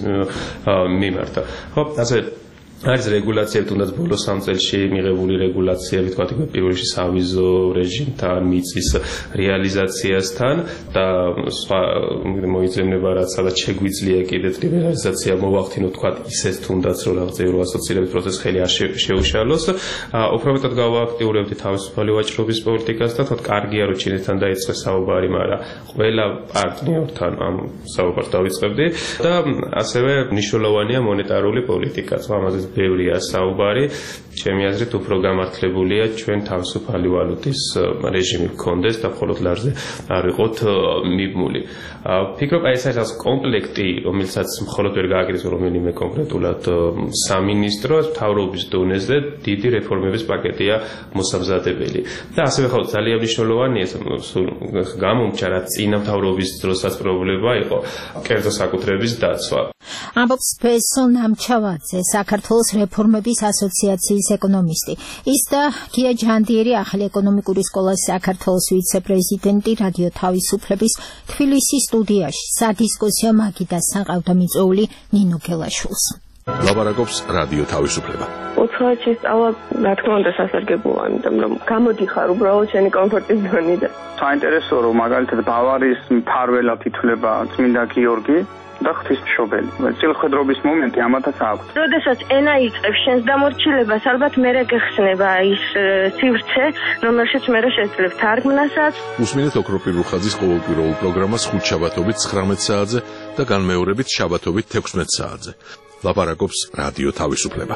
მიმართ. ხო, ასე არის რეგულაციები, თუნდაც ბოლო სამ წელში მიღებული რეგულაციები, თქვა თქო პირველ რიგში სავიზო რეჟიმთან, მიწის რეალიზაციასთან და სხვა მოიძებნება რაც სადაც შეგვიძლია კიდევ ლიბერალიზაცია მოვახდინოთ, თქვა ისეთ თუნდაც რომ რაღაც ევროასოციირების პროცესს ხელი არ შეუშალოს. უფრო მეტად გავააქტიურებდი თავისუფალი ვაჭრობის პოლიტიკას და თქვა კარგია რომ ჩინეთთან დაიწყეს საუბარი, მაგრამ ყველა პარტნიორთან ამ საუბარს დავიწყებდი და ასევე მნიშვნელოვანია მონეტარული პოლიტიკა. ამაზე ბევრია საუბარი, ჩემი აზრით უფრო გამართლებულია ჩვენ თავისუფალი ვალუტის რეჟიმი გქონდეს და მხოლოდ ლარზე არ ვიყოთ მიბმული. ფიქრობ აი ეს არის კომპლექტი, რომელსაც მხოლოდ ვერ გააკეთებს რომელიმე კონკრეტულად სამინისტრო, მთავრობის დონეზე დიდი რეფორმების პაკეტია მოსამზადებელი. და ასევე ხო ძალიან მნიშვნელოვანია გამომჩა რა წინა მთავრობის დროსაც პრობლემა იყო კერძო საკუთრების დაცვა. ამბობს ბესო ნამჩავაძე, საქართველოს რეფორმების ასოციაციის ეკონომისტი. ის და გია ჯანდიერი, ახალი ეკონომიკური სკოლის საქართველოს ვიცე-პრეზიდენტი, რადიო თავისუფლების თბილისის სტუდიაში სადისკუსიო მაგიდას საყავდა მიწვეული ნინო გელაშვილს. ლაპარაკობს რადიო თავისუფლება. უცხოეთში სწავლა, რა თქმა უნდა, სასარგებლოა, იმიტომ რომ გამოდიხარ უბრალოდ შენი კომფორტის ზონიდან. საინტერესოა, რომ მაგალითად ბავარიის მფარველად ითვლება წმინდა გიორგი და ღვთისმშობელი. წილხვედრობის მომენტი ამათაც აქვს. როდესაც ენა იწყებს შენს დამორჩილებას, ალბათ მერე გეხსნება ის სივრცე, რომელშიც მერე შეძლებ თარგმნასაც. უსმინეთ ოქროპირ რუხაძის ყოველკვირეულ პროგრამას ხუთშაბათობით ცხრამეტ საათზე და განმეორებით შაბათობით თექვსმეტ საათზე. ლაპარაკობს რადიო თავისუფლება.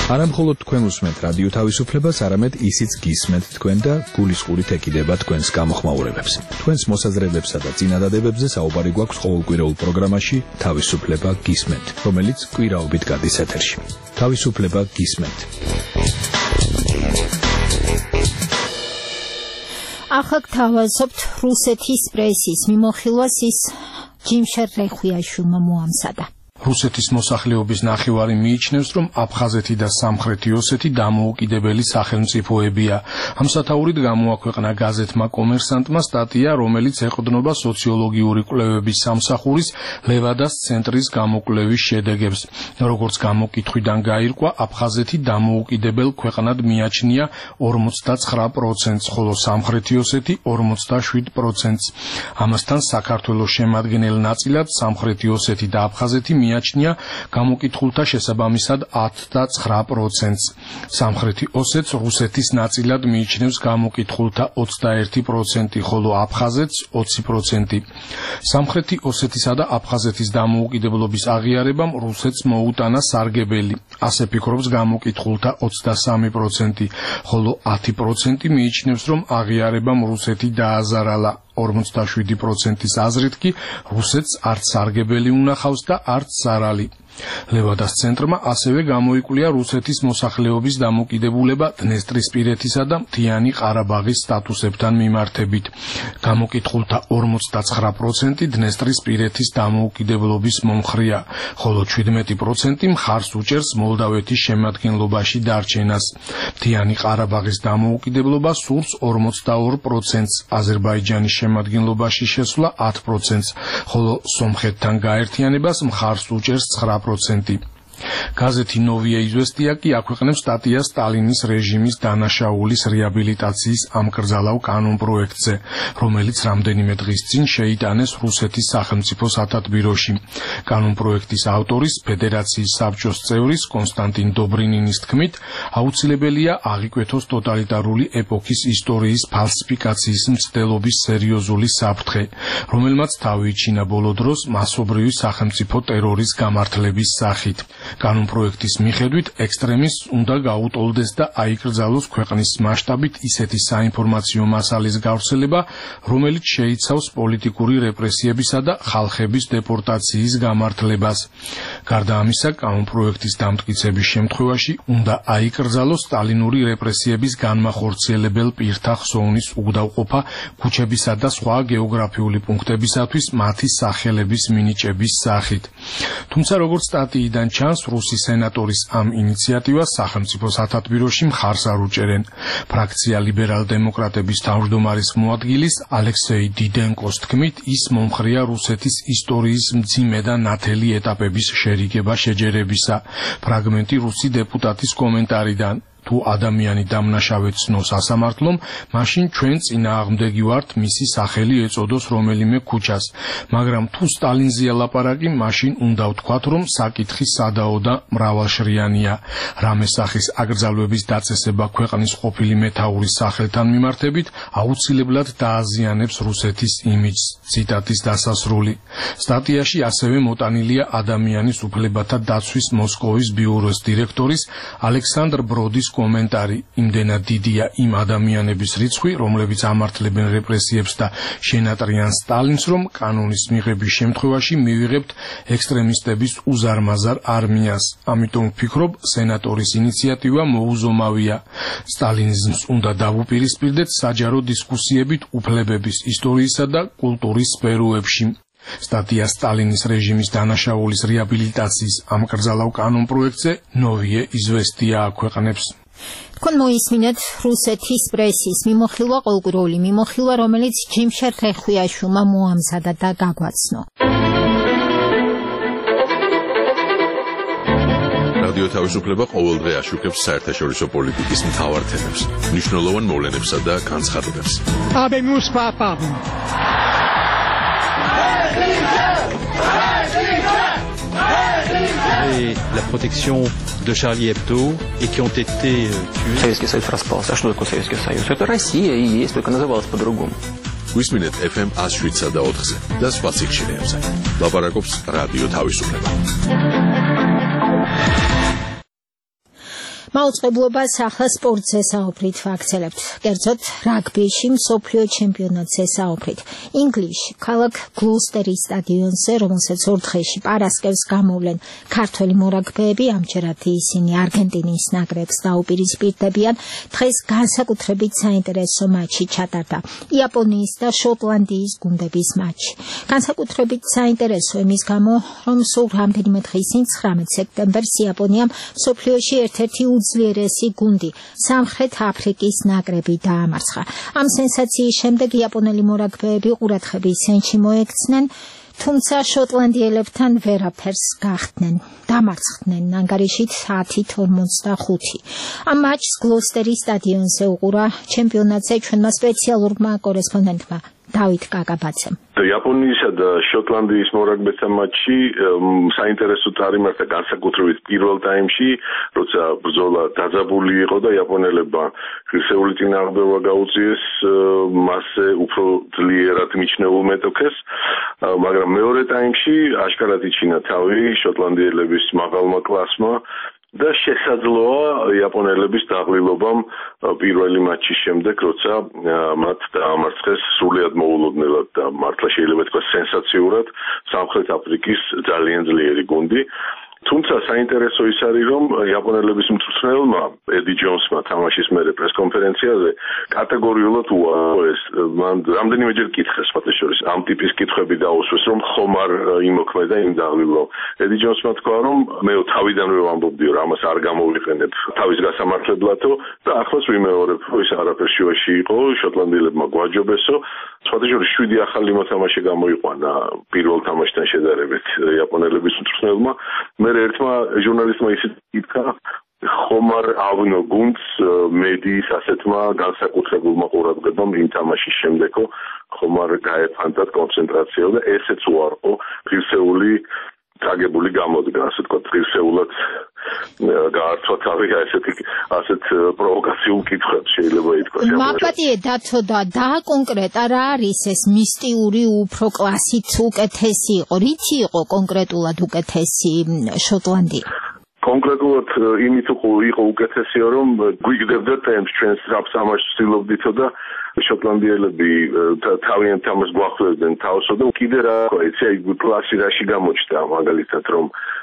არა მხოლოდ თქვენ უსმენთ რადიო თავისუფლებას, არამედ ისიც გისმენთ თქვენ და გულისყურით ეკიდება თქვენს გამოხმაურებებს. თქვენს მოსაზრებებსა და წინადადებებზე საუბარი გვაქვს ყოველკვირეულ პროგრამაში თავისუფლება გისმენთ, რომელიც კვირაობით გადის ეთერში. თავისუფლება გისმენთ. ახლა გთავაზობთ რუსეთის პრესის მიმოხილვას ის ჯიმშერ რეხვიაშვილმა მოამზადა. რუსეთის მოსახლეობის ნახევარი მიიჩნევს, რომ აფხაზეთი და სამხრეთი ოსეთი დამოუკიდებელი სახელმწიფოებია. ამ სათაურით გამოაქვეყნა გაზეთმა კომერსანტმა სტატია, რომელიც ეყრდნობა სოციოლოგიური კვლევების სამსახურის ლევადას ცენტრის გამოკვლევის შედეგებს. როგორც გამოკითხვიდან გაირკვა, აფხაზეთი დამოუკიდებელ ქვეყნად მიაჩნია ორმოცდაცხრა პროცენტს, ხოლო სამხრეთი ოსეთი ორმოცდაშვიდ პროცენტს. ამასთან საქართველოს შემადგენელ ნაწილად სამხრეთი ოსეთი და აფხაზეთი მიაჩნია გამოკითხულთა შესაბამისად ათდაცხრა პროცენტს. სამხრეთი ოსეთს რუსეთის ნაწილად მიიჩნევს გამოკითხულთა ოცდაერთი პროცენტი, ხოლო აფხაზეთს ოცი პროცენტი. სამხრეთი ოსეთისა და აფხაზეთის დამოუკიდებლობის აღიარებამ რუსეთს მოუტანა სარგებელი. ასე ფიქრობს გამოკითხულთა ოცდასამი პროცენტი, ხოლო ათი პროცენტი მიიჩნევს, რომ აღიარებამ რუსეთი დააზარალა. ორმოცდაშვიდი პროცენტის აზრით კი რუსეთს არც სარგებელი უნახავს და არც ზარალი. ლევადას ცენტრმა ასევე გამოიკვლია რუსეთის მოსახლეობის დამოკიდებულება დნესტრისპირეთისა და მთიანი ყარაბაღის სტატუსებთან მიმართებით. გამოკითხულთა ორმოცდაცხრა პროცენტი დნესტრისპირეთის დამოუკიდებლობის მომხრეა, ხოლო შვიდმეტი პროცენტი მხარს უჭერს მოლდავეთის შემადგენლობაში დარჩენას. მთიანი ყარაბაღის დამოუკიდებლობა სურს ორმოცდაორ პროცენტს, აზერბაიჯანის შემადგენლობაში შესვლა ათ პროცენტს, ხოლო სომხეთთან გაერთიანებას მხარს უჭერს ცხრა პროცენტი. გაზეთი ნოვია იზვესტია კი აქვეყნებს სტატიას სტალინის რეჟიმის დანაშაულის რეაბილიტაციის ამკრძალავ კანონპროექტზე, რომელიც რამდენიმე დღის წინ შეიტანეს რუსეთის სახელმწიფო სათათბიროში. კანონპროექტის ავტორის, ფედერაციის საბჭოს წევრის კონსტანტინ დობრინინის თქმით, აუცილებელია აღიკვეთოს ტოტალიტარული ეპოქის ისტორიის ფალსიფიკაციის მცდელობის სერიოზული საფრთხე, რომელმაც თავი იჩინა ბოლო დროს მასობრივი სახელმწიფო ტერორის გამართლების სახით. კანონპროექტის მიხედვით ექსტრემიზმს უნდა გაუტოლდეს და აიკრძალოს ქვეყნის მასშტაბით ისეთი საინფორმაციო მასალის გავრცელება, რომელიც შეიცავს პოლიტიკური რეპრესიებისა და ხალხების დეპორტაციის გამართლებას. გარდა ამისა, კანონპროექტის დამტკიცების შემთხვევაში უნდა აიკრძალოს სტალინური რეპრესიების განმახორციელებელ პირთა ხსოვნის უგდავყოფა ქუჩებისა და სხვა გეოგრაფიული პუნქტებისათვის მათი სახელების მინიჭების სახით. თუმცა როგორც სტატიიდან ჩანს, რუსი სენატორის ამ ინიციატივას სახელმწიფო სათათბიროში მხარს არ უჭერენ. ფრაქცია ლიბერალ-დემოკრატების თავმჯდომარის მოადგილის ალექსეი დიდენკოს თქმით, ის მომხრეა რუსეთის ისტორიის მძიმე და ნათელი ეტაპების შერიგება შეჯერებისა. ფრაგმენტი რუსი დეპუტატის კომენტარიდან: თუ ადამიანი დამნაშავედ ცნოს ასამართლომ, მაშინ ჩვენ წინააღმდეგი ვართ მისი სახელი ეწოდოს რომელიმე ქუჩას, მაგრამ თუ სტალინზეა ლაპარაკი, მაშინ უნდა ვთქვათ, რომ საკითხი სადაო და მრავალშრიანია. რამე სახის აკრძალვების დაწესება ქვეყნის ყოფილი მეთაურის სახელთან მიმართებით აუცილებლად დააზიანებს რუსეთის იმიჯს. ციტატის დასასრული. სტატიაში ასევე მოტანილია ადამიანის უფლებათა დაცვის მოსკოვის ბიუროს დირექტორის ალექსანდრ ბროდის კომენტარი: იმდენად დიდია იმ ადამიანების რიცხვი, რომლებიც ამართლებენ რეპრესიებს და შენატრიან სტალინს, რომ კანონის მიღების შემთხვევაში მივიღებთ ექსტრემისტების უზარმაზარ არმიას. ამიტომ ვფიქრობ, სენატორის ინიციატივა მოუზომავია. სტალინიზმს უნდა დავუპირისპირდეთ საჯარო დისკუსიებით უფლებების, ისტორიისა და კულტურის სფეროებში. სტატია სტალინის რეჟიმის დანაშაულის რეაბილიტაციის ამკრძალავ კანონპროექტზე ნოვიე იზვესტია აქვეყნებს. თქვენ მოისმინეთ რუსეთის პრესის მიმოხილვა, ყოველკვირეული მიმოხილვა, რომელიც ჯიმშერ რეხვიაშვილმა მოამზადა და გაგვაცნო. რადიო თავისუფლება ყოველდღე აშუქებს საერთაშორისო პოლიტიკის მთავარ თემებს, მნიშვნელოვან მოვლენებსა და განცხადებებს. Et la protection de Charlie Hebdo et qui ont été tués. Советский Союз распался. А что такое Советский Союз? Это Россия и есть, только называлась по-другому. Висминет эф эм one oh seven და ოთხზე და სხვა ციხშირეებზე. ლაპარაკობს რადიო თავისუფლება. მაუწყებლობას ახლა სპორტზე საუბრით ვაქცელებთ. კერძოდ რაგბიში მსოფლიო ჩემპიონატზე საუბრით. ინგლისში, ქალაქ გლოსტერის სტადიონზე, რომელსაც ორ დღეში პარასკევს გამოვლენ ქართველი მორაგბეები, ამჯერად ისინი არგენტინის ნაკრებს დაუპირისპირდებიან. დღეს განსაკუთრებით საინტერესო მატჩი ჩატარდა. იაპონიის და შოტლანდიის გუნდების მატჩი. განსაკუთრებით საინტერესო იმის გამო, რომ სულ რამდენიმე დღის წინ ცხრამეტ სექტემბერს იაპონიამ მსოფლიოში ერთ-ერთი უძლიერესი გუნდი სამხრეთ აფრიკის ნაკრები დაამარცხა. ამ სენსაციის შემდეგ იაპონელი მორაგბეები ყურადღების ცენტრში მოექცნენ, თუმცა შოტლანდიელებთან ვერაფერს გახდნენ. დამარცხდნენ ანგარიშით ათით ორმოცდახუთი. ამ მატჩს გლოსტერის სტადიონზე უყურა ჩემპიონატზე ჩვენმა სპეციალურმა კორესპონდენტმა დავით კაკაბაძემ. იაპონიისა და შოტლანდიის მორაგბეთა მატჩი საინტერესო წარიმართა განსაკუთრებით პირველ ტაიმში, როცა ბრძოლა დაძაბული იყო და იაპონელებმა ღირსეული წინააღმდეგობა გაუწიეს მასზე უფრო ძლიერად მიჩნეულ მეტოქეს, მაგრამ მეორე ტაიმში აშკარად იჩინა თავი შოტლანდიელების მაღალმა კლასმა და შესაძლოა იაპონელების დაღლილობამ პირველი მატჩის შემდეგ, როცა მათ დაამარცხეს სრულიად მოულოდნელად და მართლა შეიძლება თქვა სენსაციურად სამხრეთ აფრიკის ძალიან ძლიერი გუნდი. თუმცა საინტერესო ის არის, რომ იაპონელების მწვრთნელმა ედი ჯონსმა თამაშის მერე პრესკონფერენციაზე კატეგორიულად უარყოს. მან რამდენიმეჯერ კითხეს ფათაშორის ამ ტიპის კითხვები დაუსვეს, რომ ხომ არ იმოქმედა იმ დაღლილო. ედი ჯონსმა თქვა, რომ მე თავიდანვე ვამბობდიო, რომ ამას არ გამოვიყენებ თავის გასამართლებლათო და ახლაც ვიმეორებ, რომ ის არაფერ შუაში იყო, შოტლანდიელებმა გვაჯობესო. ფათაშორის შვიდი ახალი მოთამაშე გამოიყვანა პირველ თამაშთან შედარებით იაპონელების მწვრთნელმა. მე ერთმა ჟურნალისტმა ისიც ითქვა, ხომ არ ავნო გუნდს მედიის ასეთმა განსაკუთრებულმა ყურადღებამ იმ თამაშის შემდეგო, ხომ არ გაეფანტათ კონცენტრაცია და ესეც უარყო ღირსეული წაგებული გამოდგა, ასე თქვა, ღირსეულად გაართვა თავი ასეთი ასეთ პროვოკაციულ კითხვებს შეიძლება ითქვას. მაპატიე დათო და დააკონკრეტა რა არის ეს მისტიური უფრო კლასით უკეთესი იყო, რითი იყო კონკრეტულად უკეთესი შოტლანდია? კონკრეტულად იმით იყო უკეთესია, რომ გვიგდებდა ტემპს ჩვენს საფსამაშს ვცდილობდითო და შოტლანდიელები თავიანთ თამაშს გვახლებდნენ თავსო და კიდე რა იცი აი კლასი რაში გამოჩნდა მაგალითად რომ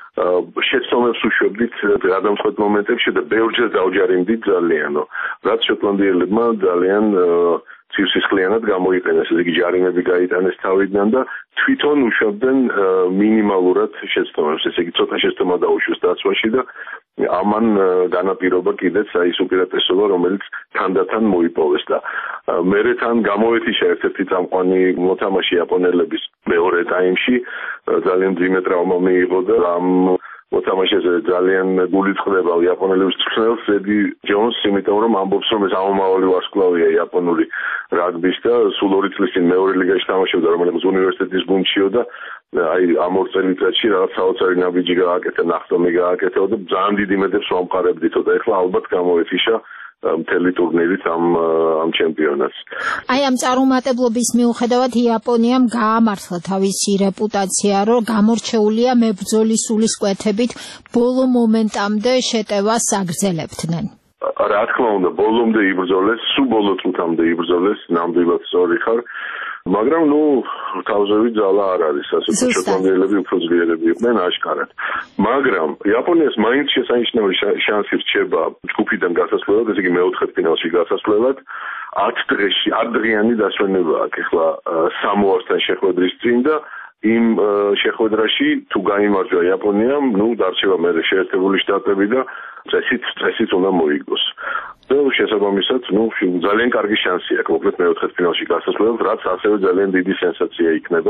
შეცდომებს უშვებდით გადამწყვეტ მომენტებში და ბევრჯერ დავჯარიმდით ძალიანო რაც შოტლანდიელებმა ძალიან ცივსისხლიანად გამოიყენეს, ესე იგი ჯარიმები გაიტანეს თავიდან და თვითონ უშვებდნენ მინიმალურად შეცდომებს, ესე იგი ცოტა შეცდომა დაუშვეს დაცვაში და ამან განაპირობა კიდეც აი ეს უპირატესობა, რომელიც თანდათან მოიპოვეს და მერე თან გამოეთიშა ერთ-ერთი წამყვანი მოთამაშე იაპონელების მეორე ტაიმში ძალიან ძიმე ტრავმა მიიღო და ამ მოთამაშეზე ძალიან გული წყდება იაპონელების მწვრთნელს ედი ჯონს, იმიტომ რომ ამბობს, რომ ეს ამომავალი ვარსკვლავია იაპონური რაგბის და სულ ორი წლის წინ მეორე ლიგაში თამაშობდა, რომელიც უნივერსიტეტის გუნდშიო და აი ამ ორ წელიწადში რაღაც საოცარი ნაბიჯი გააკეთა, ნახტომი გააკეთა და ძალიან დიდი მედებს ვამყარებდითო და ეხლა ალბათ გამოეთიშა მთელი ტურნირით ამ ამ ჩემპიონატს. აი ამ წარუმატებლობის მიუხედავად იაპონიამ გაამართლა თავისი რეპუტაცია, რომ გამორჩეულია მებრძოლის სულისკვეთებით ბოლო მომენტამდე შეტევას აგრძელებდნენ. რა თქმა უნდა, ბოლომდე იბრძოლეს, სულ ბოლო წუთამდე იბრძოლეს, ნამდვილად სწორი ხარ. მაგრამ ნუ თავზევი ძალა არ არის, ასე რომ შოტლანდიელები უფრო ძლიერები იყვნენ აშკარად. მაგრამ იაპონიას მაინც შესანიშნავი შანსი რჩება ჯგუფიდან გასასვლელად, ესე იგი მეოთხედფინალში გასასვლელად. ათ დღეში ადრიანი დასვენება აქვს ახლა სამოასთან შეხვედრის წინ და იმ შეხვედრაში თუ გაიმარჯვა იაპონიამ, ნუ დარჩება მერე შეერთებული შტატები და წესით წესით უნდა მოიგოს. და შესაბამისად, ნუ ძალიან კარგი შანსი აქვს მოკლედ მეოთხედფინალში გასასვლელად, რაც ასევე ძალიან დიდი სენსაცია იქნება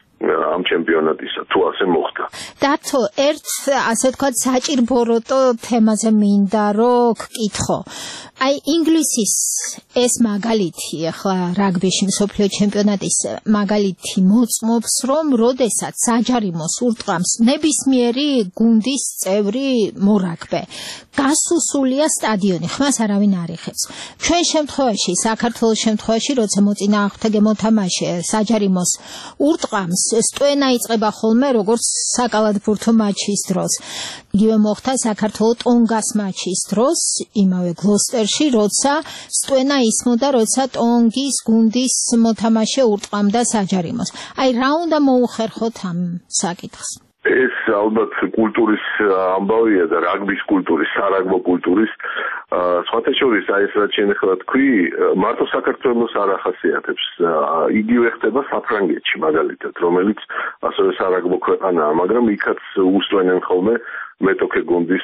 ამ ჩემპიონატისა, თუ ასე მოხდა. დათო, ერთ ასე ვთქვათ საჭირბოროტო თემაზე მინდა რომ გკითხო. აი ინგლისის ეს მაგალითი ახლა რაგბიში მსოფლიო ჩემპიონატის მაგალითი მოწმობს, რომ როდესაც საჯარიმოს ურტყამს ნებისმიერი გუნდის წევრი მორაგბე, გასუსულია სტადიონი, ხმას არავინ არ იხებს. ჩვენ შემთხვევაში, საქართველოს შემთხვევაში, როცა მოწინააღმდეგე მოთამაშე საჯარიმოს ურტყამს, სტვენა იწყება ხოლმე როგორც საკალათბურთო მაჩის დროს. იგივე მოხდა საქართველოს ტონგას მაჩის დროს, იმავე გლოსტერში, როცა სტვენა ისმოდა, როცა ტონგის გუნდის მოთამაშე ურტყამდა საჯარიმოს. აი რა უნდა მოუხერხოთ ამ საკითხს? ეს ალბათ კულტურის ამბავია და რაგბის კულტურის, სარაგბო კულტურის სხვათა შორის აი ეს რაც შენ ახლა თქვი, მარტო საქართველოს არ ახასიათებს. იგივე ხდება საფრანგეთში მაგალითად, რომელიც ასევე სარაგბო ქვეყანაა, მაგრამ იქაც უსვენენ ხოლმე მეტოქე გუნდის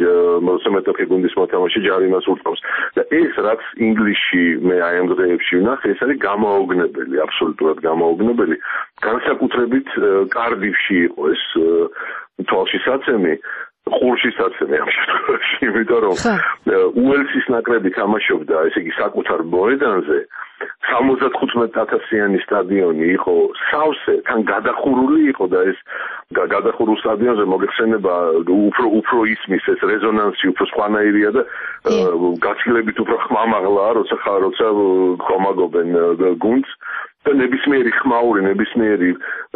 მეტოქე გუნდის მოთამაშე ჯარიმას ურტყავს. და ეს რაც ინგლისში მე აი ამ დღეებში ვნახე, ეს არის გამოუგნებელი, აბსოლუტურად გამოუგნებელი. განსაკუთრებით კარდიფში იყო ეს თვალშისაცემი, ყურშისაცემი ამ შემთხვევაში, იმიტომ რომ უელსის ნაკრები თამაშობდა, ესე იგი საკუთარ მოედანზე, სამოცდახუთმეტ ათასიანი სტადიონი იყო სავსე, თან გადახურული იყო და ეს გადახურულ სტადიონზე მოგეხსენება უფრო უფრო ისმის ეს რეზონანსი უფრო სხვანაირია და გაცილებით უფრო ხმამაღლაა, როცა როცა ხომაგობენ გუნდს და ნებისმიერი ხმაური, ნებისმიერი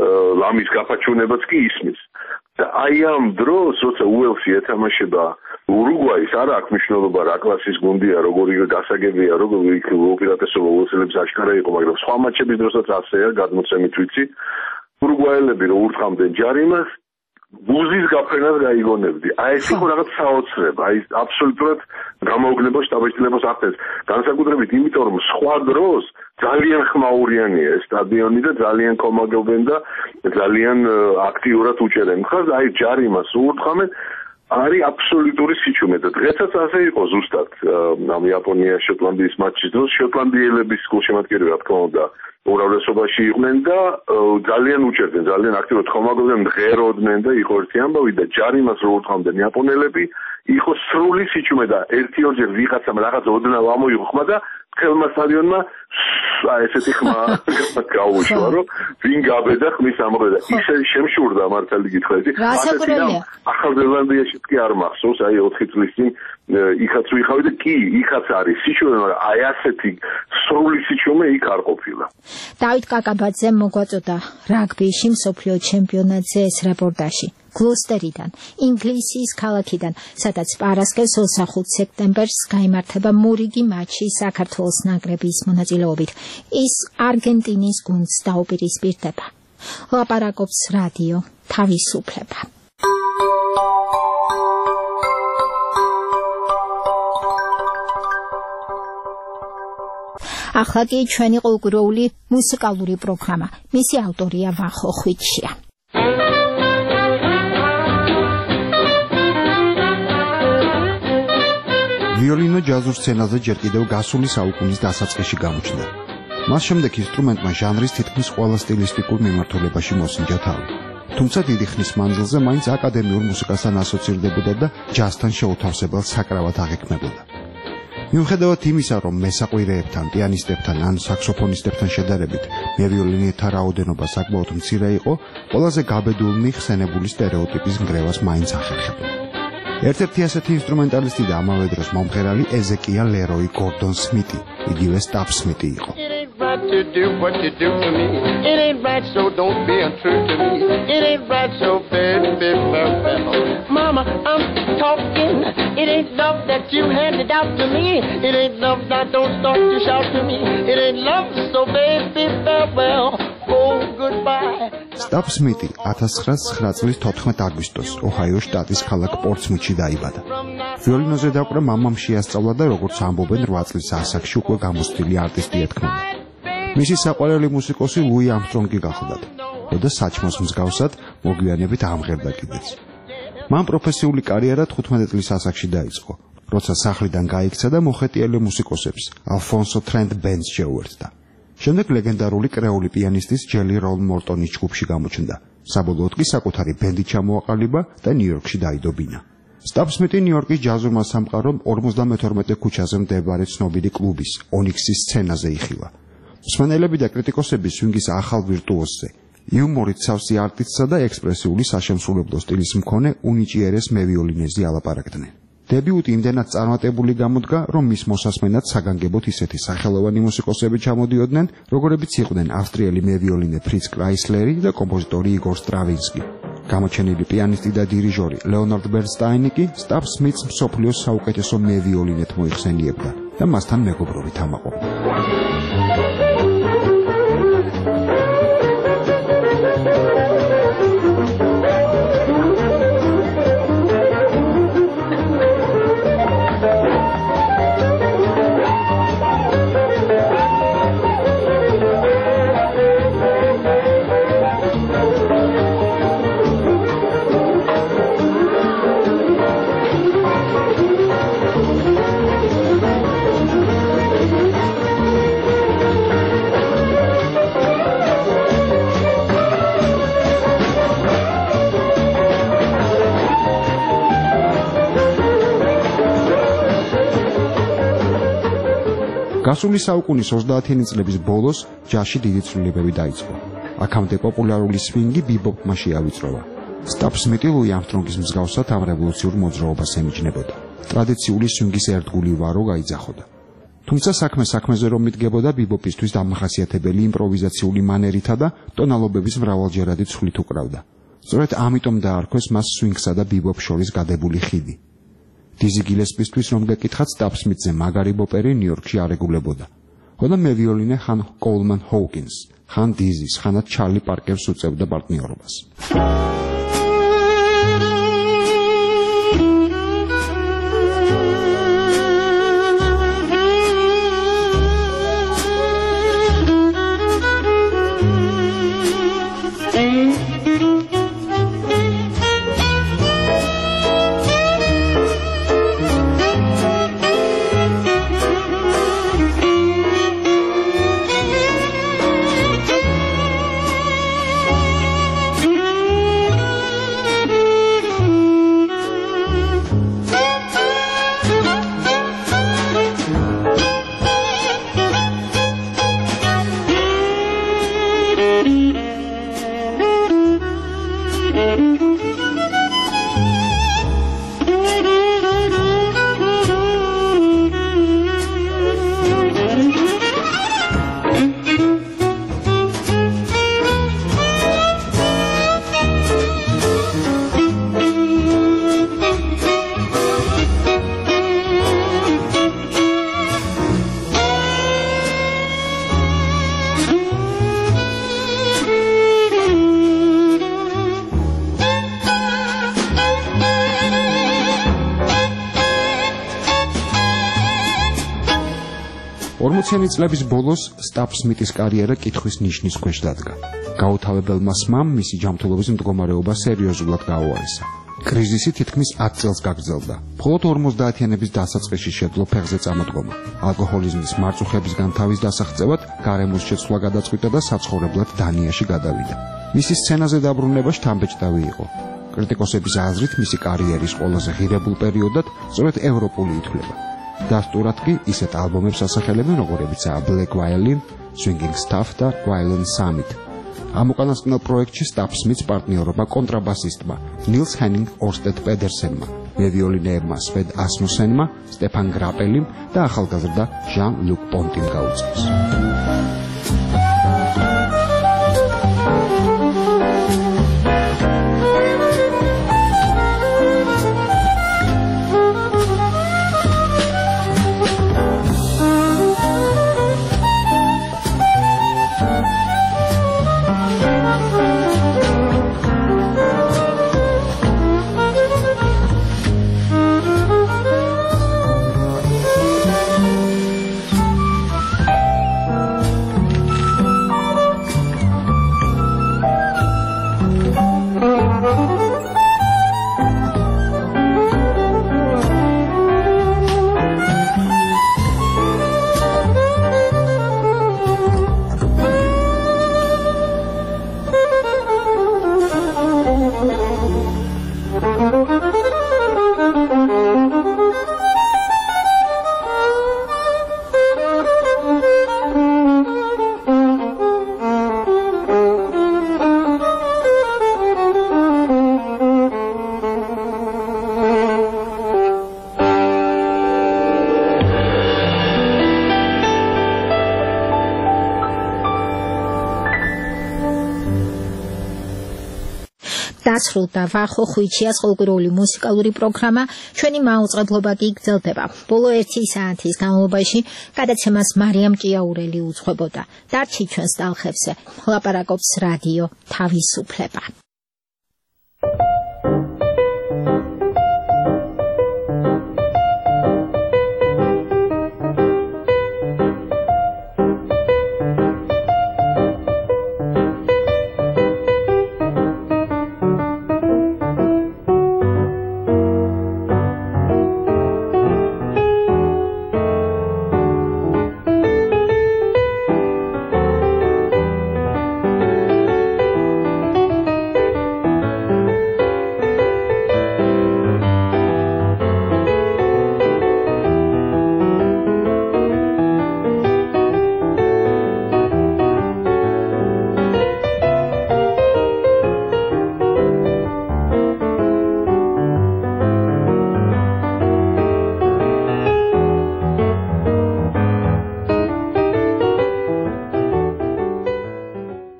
ლამის გაფაჩუნებაც კი ისმის. და აი ამ დროს, როცა უელსი ეთამაშება ურუგვაის, არა აქვს მნიშვნელობა რა კლასის გუნდია, როგორი გასაგებია, როგორი უპირატესობა უელსელებს აშკარა იყო, მაგრამ სხვა მატჩების დროსაც ასეა, გადმოცემით ვიცი. ურუგვაელები რო ურტყამდნენ ჯარიმას, ბუზის გაფრენას გაიგონებდი. აი ეს იყო რაღაც საოცრება, აი აბსოლუტურად გამოუგნებელ შტაბ-შტილებას ახდენს. განსაკუთრებით იმიტომ, რომ სხვა დროს ძალიან ხმაურიანია ეს სტადიონი და ძალიან კომაგობენ და ძალიან აქტიურად უჭერენ. ხარ აი ჯარიმას ურტყამენ, არის აბსოლუტური სიჩუმე და დღესაც ასე იყო ზუსტად ამ იაპონია შოტლანდიის მატჩის დროს შოტლანდიელების გულშემატკივრები რა თქმა უნდა უმრავლესობაში იყვნენ და ძალიან უჭერდნენ, ძალიან აქტიურად ხომაგობდნენ, მღეროდნენ და იყო ერთი ამბავი და ჯარიმას რო ურტყამდნენ იაპონელები, იყო სრული სიჩუმე და ერთი ორჯერ ვიღაცამ რაღაც ოდნავ ამოიღო ხმა და ხელმა სტადიონმა აი ესეთი ხმა გაუშვა, რომ ვინ გაბედა ხმის ამოღება. ისე შემშურდა მართალი გითხრეთი. ასეთი ახალ ზელანდიაში კი არ მახსოვს, აი ოთხი წლის წინ იქაც ვიხავი და კი, იქაც არის სიჩუმე, მაგრამ აი ასეთი სრული სიჩუმე იქ არ ყოფილა. დავით კაკაბაძე მოგვაწოდა რაგბიში მსოფლიო ჩემპიონატზე ეს რეპორტაჟი. გლოსტერიდან, ინგლისის ქალაქიდან, სადაც პარასკევს ოცდახუთ სექტემბერს გაიმართება მორიგი მატჩი საქართველოს ნაკრების მონაწილეობით. ის არგენტინის გუნდს დაუპირისპირდება. ლაპარაკობს რადიო თავისუფლება. ახლა კი ჩვენი ყოველკვირეული მუსიკალური პროგრამა. მისი ავტორია ვახო ხვიჩია. ვიოლინო ჯაზურ სცენაზე ჯერ კიდევ გასული საუკუნის დასაწყისში გამოჩნდა. მას შემდეგ ინსტრუმენტმა ჟანრის თითქმის ყველა სტილისტიკურ მიმართულებაში მოსინჯა თავი. თუმცა დიდი ხნის მანძილზე მაინც აკადემიურ მუსიკასთან ასოცირდებოდა და ჯაზთან შეუთავსებელ საკრავად აღიქმებოდა. მიუხედავად იმისა, რომ მესაყვირეებთან, პიანისტებთან ან საქსოფონისტებთან შედარებით მევიოლინეთა რაოდენობა საკმაოდ მცირე იყო, ყველაზე გაბედულნი ხსენებული სტერეოტიპის ნგრევას მაინც ახერხებდა. ერთ-ერთი ასეთი ინსტრუმენტალისტი და ამავე დროს მომღერალი ეზეკია ლეროი გორდონ სმიტი, იგივე სტაფ სმიტი იყო. To do what you do to me, it ain't right, so don't be untrue to me. It ain't right, so baby, mama, I'm talking. It ain't love that you handed out to me. It ain't love, now don't start to shout to me. It ain't love, so baby, farewell. Oh, goodbye. სტაფ სმიტი ათას ცხრაასი ცხრა წლის თოთხმეტ აგვისტოს ოჰაიოს შტატის ქალაქ პორტსმუთში დაიბადა. ვიოლინოზე დაკვრა მამამ შეასწავლა და როგორც ამბობენ რვა წლის ასაკში უკვე გამოცდილი არტისტი ეთქმოდა. მისი საყვარელი მუსიკოსი ლუი ამსტრონგი გახლდათ, და საჭმოს მსგავსად მოგვიანებით ამღერდა კიდეც. მან პროფესიული კარიერა თხუთმეტ წლის ასაკში დაიწყო, როცა სახლიდან გაიქცა და მოხეტიალე მუსიკოსებს ალფონსო ტრენტ ბენს შეუერთდა. შემდეგ ლეგენდარული კრეოლი პიანისტის ჯელი როლ მორტონის ჯგუფში გამოჩნდა. საბოლოოდ კი საკუთარი ბენდი ჩამოაყალიბა და ნიუ-იორკში დაიდობინა. სტაფ სმიტი ნიუ-იორკის ჯაზურმა სამყარომ ორმოცდამეთორმეტე ქუჩაზე მდებარე ცნობილი კლუბის ონიქსის სცენაზე იხილა. მსმენელები და კრიტიკოსები სვინგის ახალ ვირტუოზზე, იუმორით სავსე არტისტსა და ექსპრესიული საშემსრულებლო სტილის მქონე უნიჭიერეს მევიოლინეზე ალაპარაკდნენ. დებიუტი იმდენად წარმატებული გამოდგა, რომ მის მოსასმენად საგანგებოდ ისეთი სახელოვანი მუსიკოსები ჩამოდიოდნენ, როგორებიც იყვნენ ავსტრიელი მევიოლინე ფრიც კრაისლერი და კომპოზიტორი იგორ სტრავინსკი. გამოჩენილი პიანისტი და დირიჟორი ლეონარდ ბერნსტაინი კი სტავ სმითს მსოფლიოს საუკეთესო მევიოლინეთ მოიხსენიებდა და მასთან მეგობრობით ამაყობდა. გასული საუკუნის ოცდაათიანი წლების ბოლოს ჯაზში დიდი ცვლილებები დაიწყო. აქამდე პოპულარული სვინგი ბიბოპმა შეავიწროვა. სტავ სმიტი ლუი ამსტრონგის მსგავსად ამ რევოლუციურ მოძრაობას ემიჯნებოდა. ტრადიციული სვინგის ერთგული ვარო გაიძახოდა. თუმცა საქმე საქმეზე რომ მიდგებოდა, ბიბოპისთვის დამახასიათებელი იმპროვიზაციული მანერითა და ტონალობების მრავალჯერადი ცვლით უკრავდა. სწორედ ამიტომ დაარქვეს მას სვინგსა და ბიბოპს შორის გადებული ხიდი. დიზი გილესპისთვის რომ გეკითხათ, სტავ სმიტზე მაგარი ბოპერი ნიუ-იორკში არეგულებოდა. ხოდა მევიოლინე ხან კოულმან ჰოუკინს, ხან დიზის, ხანაც ჩარლი პარკერს უწევდა პარტნიორობას. ორმოციანი წლების ბოლოს სტავ სმიტის კარიერა კითხვის ნიშნის ქვეშ დადგა. გაუთავებელმა სმამ მისი ჯანმრთელობის მდგომარეობა სერიოზულად გაუარესა. კრიზისი თითქმის ათ წელს გაგრძელდა. მხოლოდ ორმოცდაათიანების დასაწყისში შეძლო ფეხზე წამოდგომა. ალკოჰოლიზმის მარწუხებისგან თავის დასაღწევად გარემოს შეცვლა გადაწყვიტა და საცხოვრებლად დანიაში გადავიდა. მისი სცენაზე დაბრუნება შთამბეჭდავი იყო. კრიტიკოსების აზრით მისი კარიერის ყველაზე ღირებულ პერიოდად სწორედ ევროპული ითვლება. დასტურად კი ისეთ ალბომებს ასახელებენ, როგორებიცაა Black Violin, Swinging Stuff და Violin Summit. ამ უკანასკნელ პროექტში სტავ სმიტს პარტნიორობა კონტრაბასისტმა ნილს ჰენინგ ორსტედ პედერსენმა, მევიოლინეებმა სვედ ასმუსენმა, სტეფან გრაპელიმ და ახალგაზრდა ჟან ლუკ პონტიმ გაუწიეს. დასრულდა ვახო ხვიჩიას ხალხური მუსიკალური პროგრამა. ჩვენი მაუწყებლობა კი გრძელდება. ბოლო ერთი საათის განმავლობაში გადაცემას მარიამ ჭიაურელი უძღვებოდა. დარჩი ჩვენს ტალხებზე. ლაპარაკობს რადიო თავისუფლება.